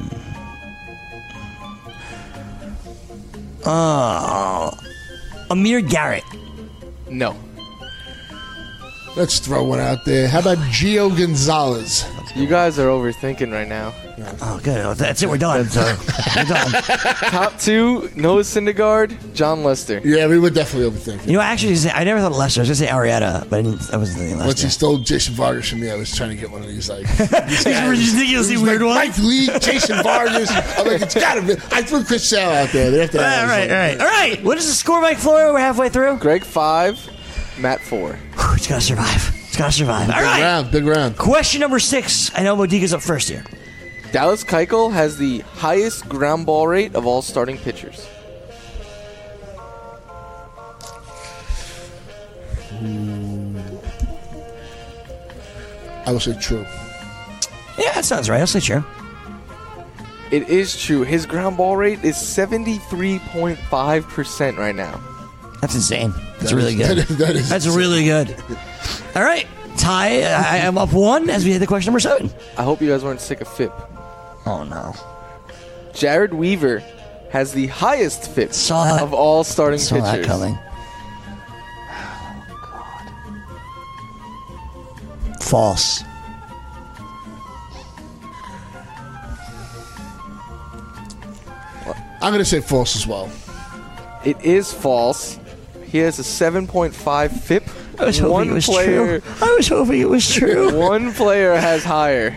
Uh, Amir Garrett. No. Let's throw one out there. How about Gio Gonzalez? You guys are overthinking right now. Oh, good. That's it. We're done. So, we're done. Top two, Noah Syndergaard, John Lester. Yeah, we were definitely overthinking. You know, actually, I never thought of Lester. I was going to say Arietta, but I, didn't, I wasn't thinking Lester. Once he stole Jason Vargas from me, I was trying to get one of these, like... These ridiculously weird like, ones. Mike Lee, Jason Vargas. I'm like, it's got to be... I threw Chris Sale out there. They have to All have right, all right, all right. What is the score, Mike Florio? We're halfway through. Greg five, Matt four. Whew, it's got to survive. It's got to survive. All Big right. round, big round. Question number six. I know Modica's up first here. Dallas Keuchel has the highest ground ball rate of all starting pitchers. I will say true. Yeah, that sounds right. I'll say true. It is true. His ground ball rate is seventy-three point five percent right now. That's insane. That's That really is- good. that is- that is That's insane. really good. All right. Ty, I am up one as we hit the question number seven. I hope you guys weren't sick of F I P. Oh, no. Jared Weaver has the highest F I P Saw that. of all starting Saw pitchers. that coming. False. I'm going to say false as well. It is false. He has a seven point five F I P. I was hoping One it was player, true. I was hoping it was true. One player has higher.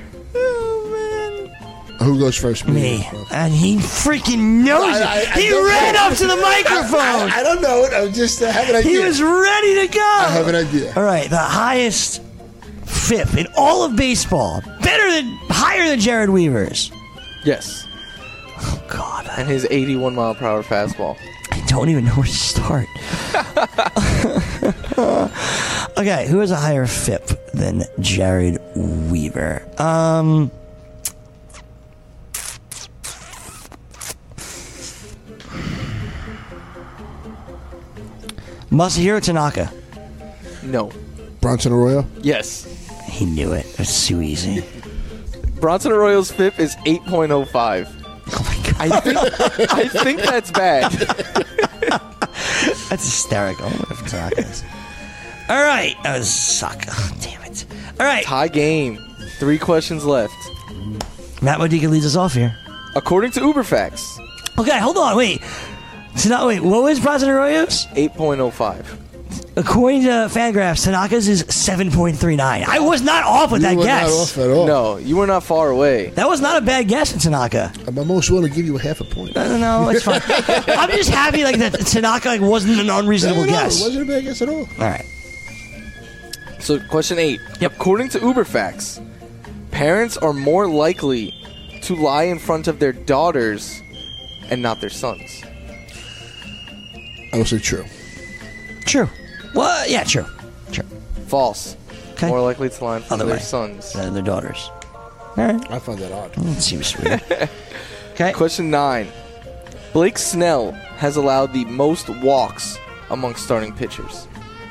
Who goes first? Me. And he freaking knows I- I- it. I He don't ran know. up to the microphone. I, I, I don't know it. I just uh, have an idea. He was ready to go. I have an idea. All right, the highest F I P in all of baseball, better than, higher than Jared Weaver's. Yes. Oh God, And his eighty-one mile per hour fastball. I don't even know where to start. Okay, who has a higher F I P than Jared Weaver? Um. Masahiro Tanaka. No. Bronson Arroyo? Yes. He knew it. It's too easy. Bronson Arroyo's F I P is eight point oh five. Oh my God. I think, I think that's bad. That's hysterical. If Tanaka is. All right. That was suck. Oh, damn it. All right. Tie game. Three questions left. Matt Modica leads us off here. According to Uberfacts, Okay, hold on. Wait. So now, wait. What was Bronson Arroyo's? eight point oh five. According to Fangraphs, Tanaka's is seven point three nine. I was not off with You that were guess. not off at all. No, you were not far away. That was not a bad guess in Tanaka. I'm almost willing to give you a half a point. No, no, it's fine. I'm just happy like that Tanaka like, wasn't an unreasonable No, no, guess. It wasn't a bad guess at all. All right. So, question eight. Yep. According to Uberfacts, parents are more likely to lie in front of their daughters and not their sons. I will say true. True. Well, yeah, true. True. False. Okay. More likely to lie in front Other of their way. sons. Uh, their daughters. All right. I find that odd. That seems weird. Okay. Question nine. Blake Snell has allowed the most walks among starting pitchers.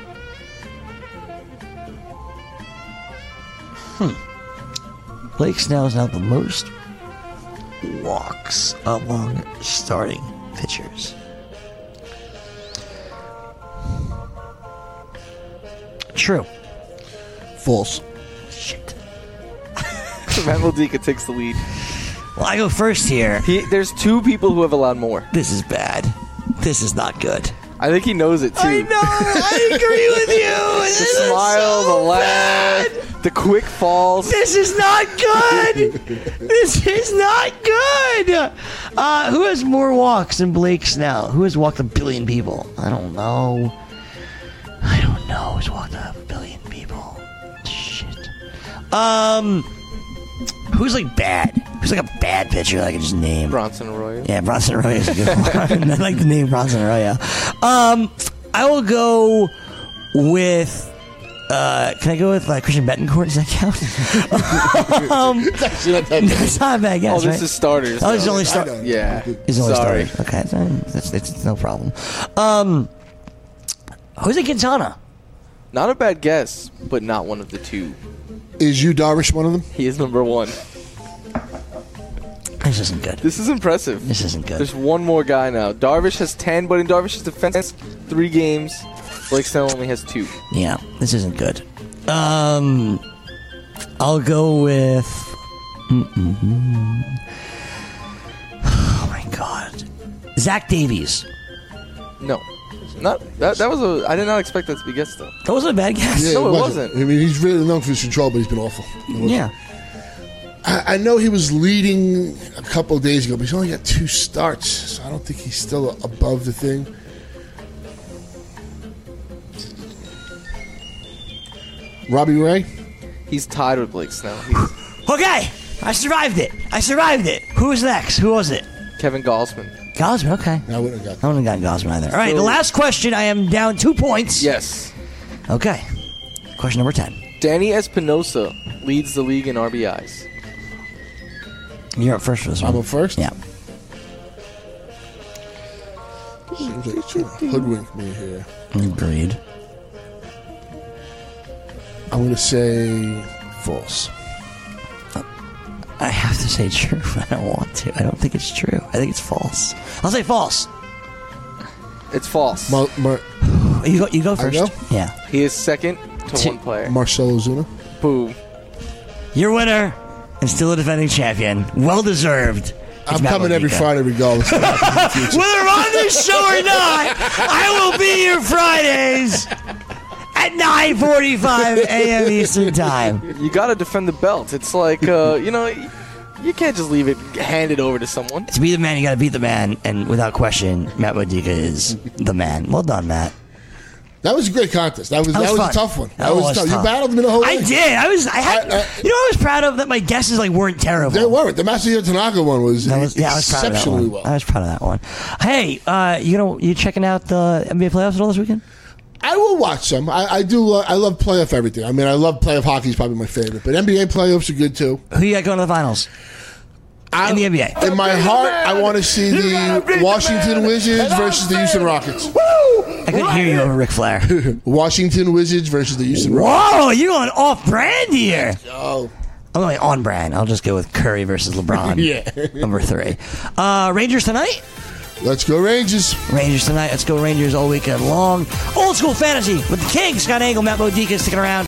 Blake Snell's now the most walks among starting pitchers. True. False. Shit. Matt Modica takes the lead. Well, I go first here. He, there's two people who have allowed more. This is bad. This is not good. I think he knows it too. I know. I agree with you. The This is smile, so the laugh, bad. the quick falls. This is not good. This is not good. Uh, who has more walks than Blake Snell? Who has walked a billion people? I don't know. I don't know who's walked a billion people. Shit. Um, who's like bad? Who's like a bad pitcher that I can just name? Bronson Arroyo. Yeah, Bronson Arroyo is a good one. I like the name Bronson Arroyo. Um, I will go with Uh, can I go with uh, Christian Betancourt? Does that count? um, It's actually not that bad. it's not a bad guess, Oh, this right? is starters. Oh, this is though. only I start. know. Yeah. It's only Sorry. starters. Okay, that's, that's, that's no problem. Um, Jose Quintana. Not a bad guess, but not one of the two. Is you Darvish one of them? He is number one. This isn't good. This is impressive. This isn't good. There's one more guy now. Darvish has ten, but in Darvish's defense, three games. Blake Snell only has two. Yeah, this isn't good. Um, I'll go with. Mm-mm-mm. Oh my God, Zach Davies. No. Not that. That was a. I did not expect that to be guessed though. That wasn't a bad guess. No, it wasn't. I mean, he's really known for his control, but he's been awful. Yeah. I, I know he was leading a couple of days ago, but he's only got two starts, so I don't think he's still above the thing. Robbie Ray? He's tied with Blake Snell. He's Okay, I survived it. I survived it. Who was next? Who was it? Kevin Gausman. Gosman. Okay. I wouldn't have got I wouldn't have gotten Gosman either. All right, So- the last question. I am down two points. Yes. Okay. Question number ten. Danny Espinosa leads the league in R B Is. You're up first for this one. I'm up first? Yeah. Seems like you're trying to hoodwink me here. Agreed. I'm going to say false. I have to say true, but I don't want to. I don't think it's true. I think it's false. I'll say false. It's false. Mar- Mar- You go. You go I first. go? Yeah. He is second to Two- one player. Marcelo Zuna. Boom. Your winner and still a defending champion. Well deserved. It's I'm Matt coming every Modica. Friday regardless of what happens in the future. Whether I'm on this show or not, I will be here Fridays at nine forty-five a.m. Eastern Time. You got to defend the belt. It's like, uh, you know, you can't just leave it handed over to someone. To be the man, you got to beat the man, and without question, Matt Modica is the man. Well done, Matt. That was a great contest. That was That that was was, fun. a tough one. That, That was, was tough. tough. You battled me the whole way. I did. I was. I had. I- I- you know, I was proud of that. My guesses like weren't terrible. They weren't. The Masahiro Tanaka one was, That was, yeah, I was proud of that exceptionally one. well. I was proud of that one. Hey, uh, you know, you checking out the N B A playoffs at all this weekend? I will watch some. I, I do. Lo- I love playoff everything. I mean, I love playoff hockey is probably my favorite, but N B A playoffs are good too. Who you got going to the finals? I, In the N B A. In my heart, I want to see the Washington Wizards versus the Houston Rockets. I couldn't hear you over Ric Flair. Washington Wizards versus the Houston Rockets. Whoa, you're going off brand here. Oh, I'm going on brand. I'll just go with Curry versus LeBron. Yeah. Number three. Uh, Rangers tonight? let's go Rangers. Rangers tonight. Let's go Rangers all weekend long. Old school fantasy with the King. Scott Angle, Matt Modica sticking around.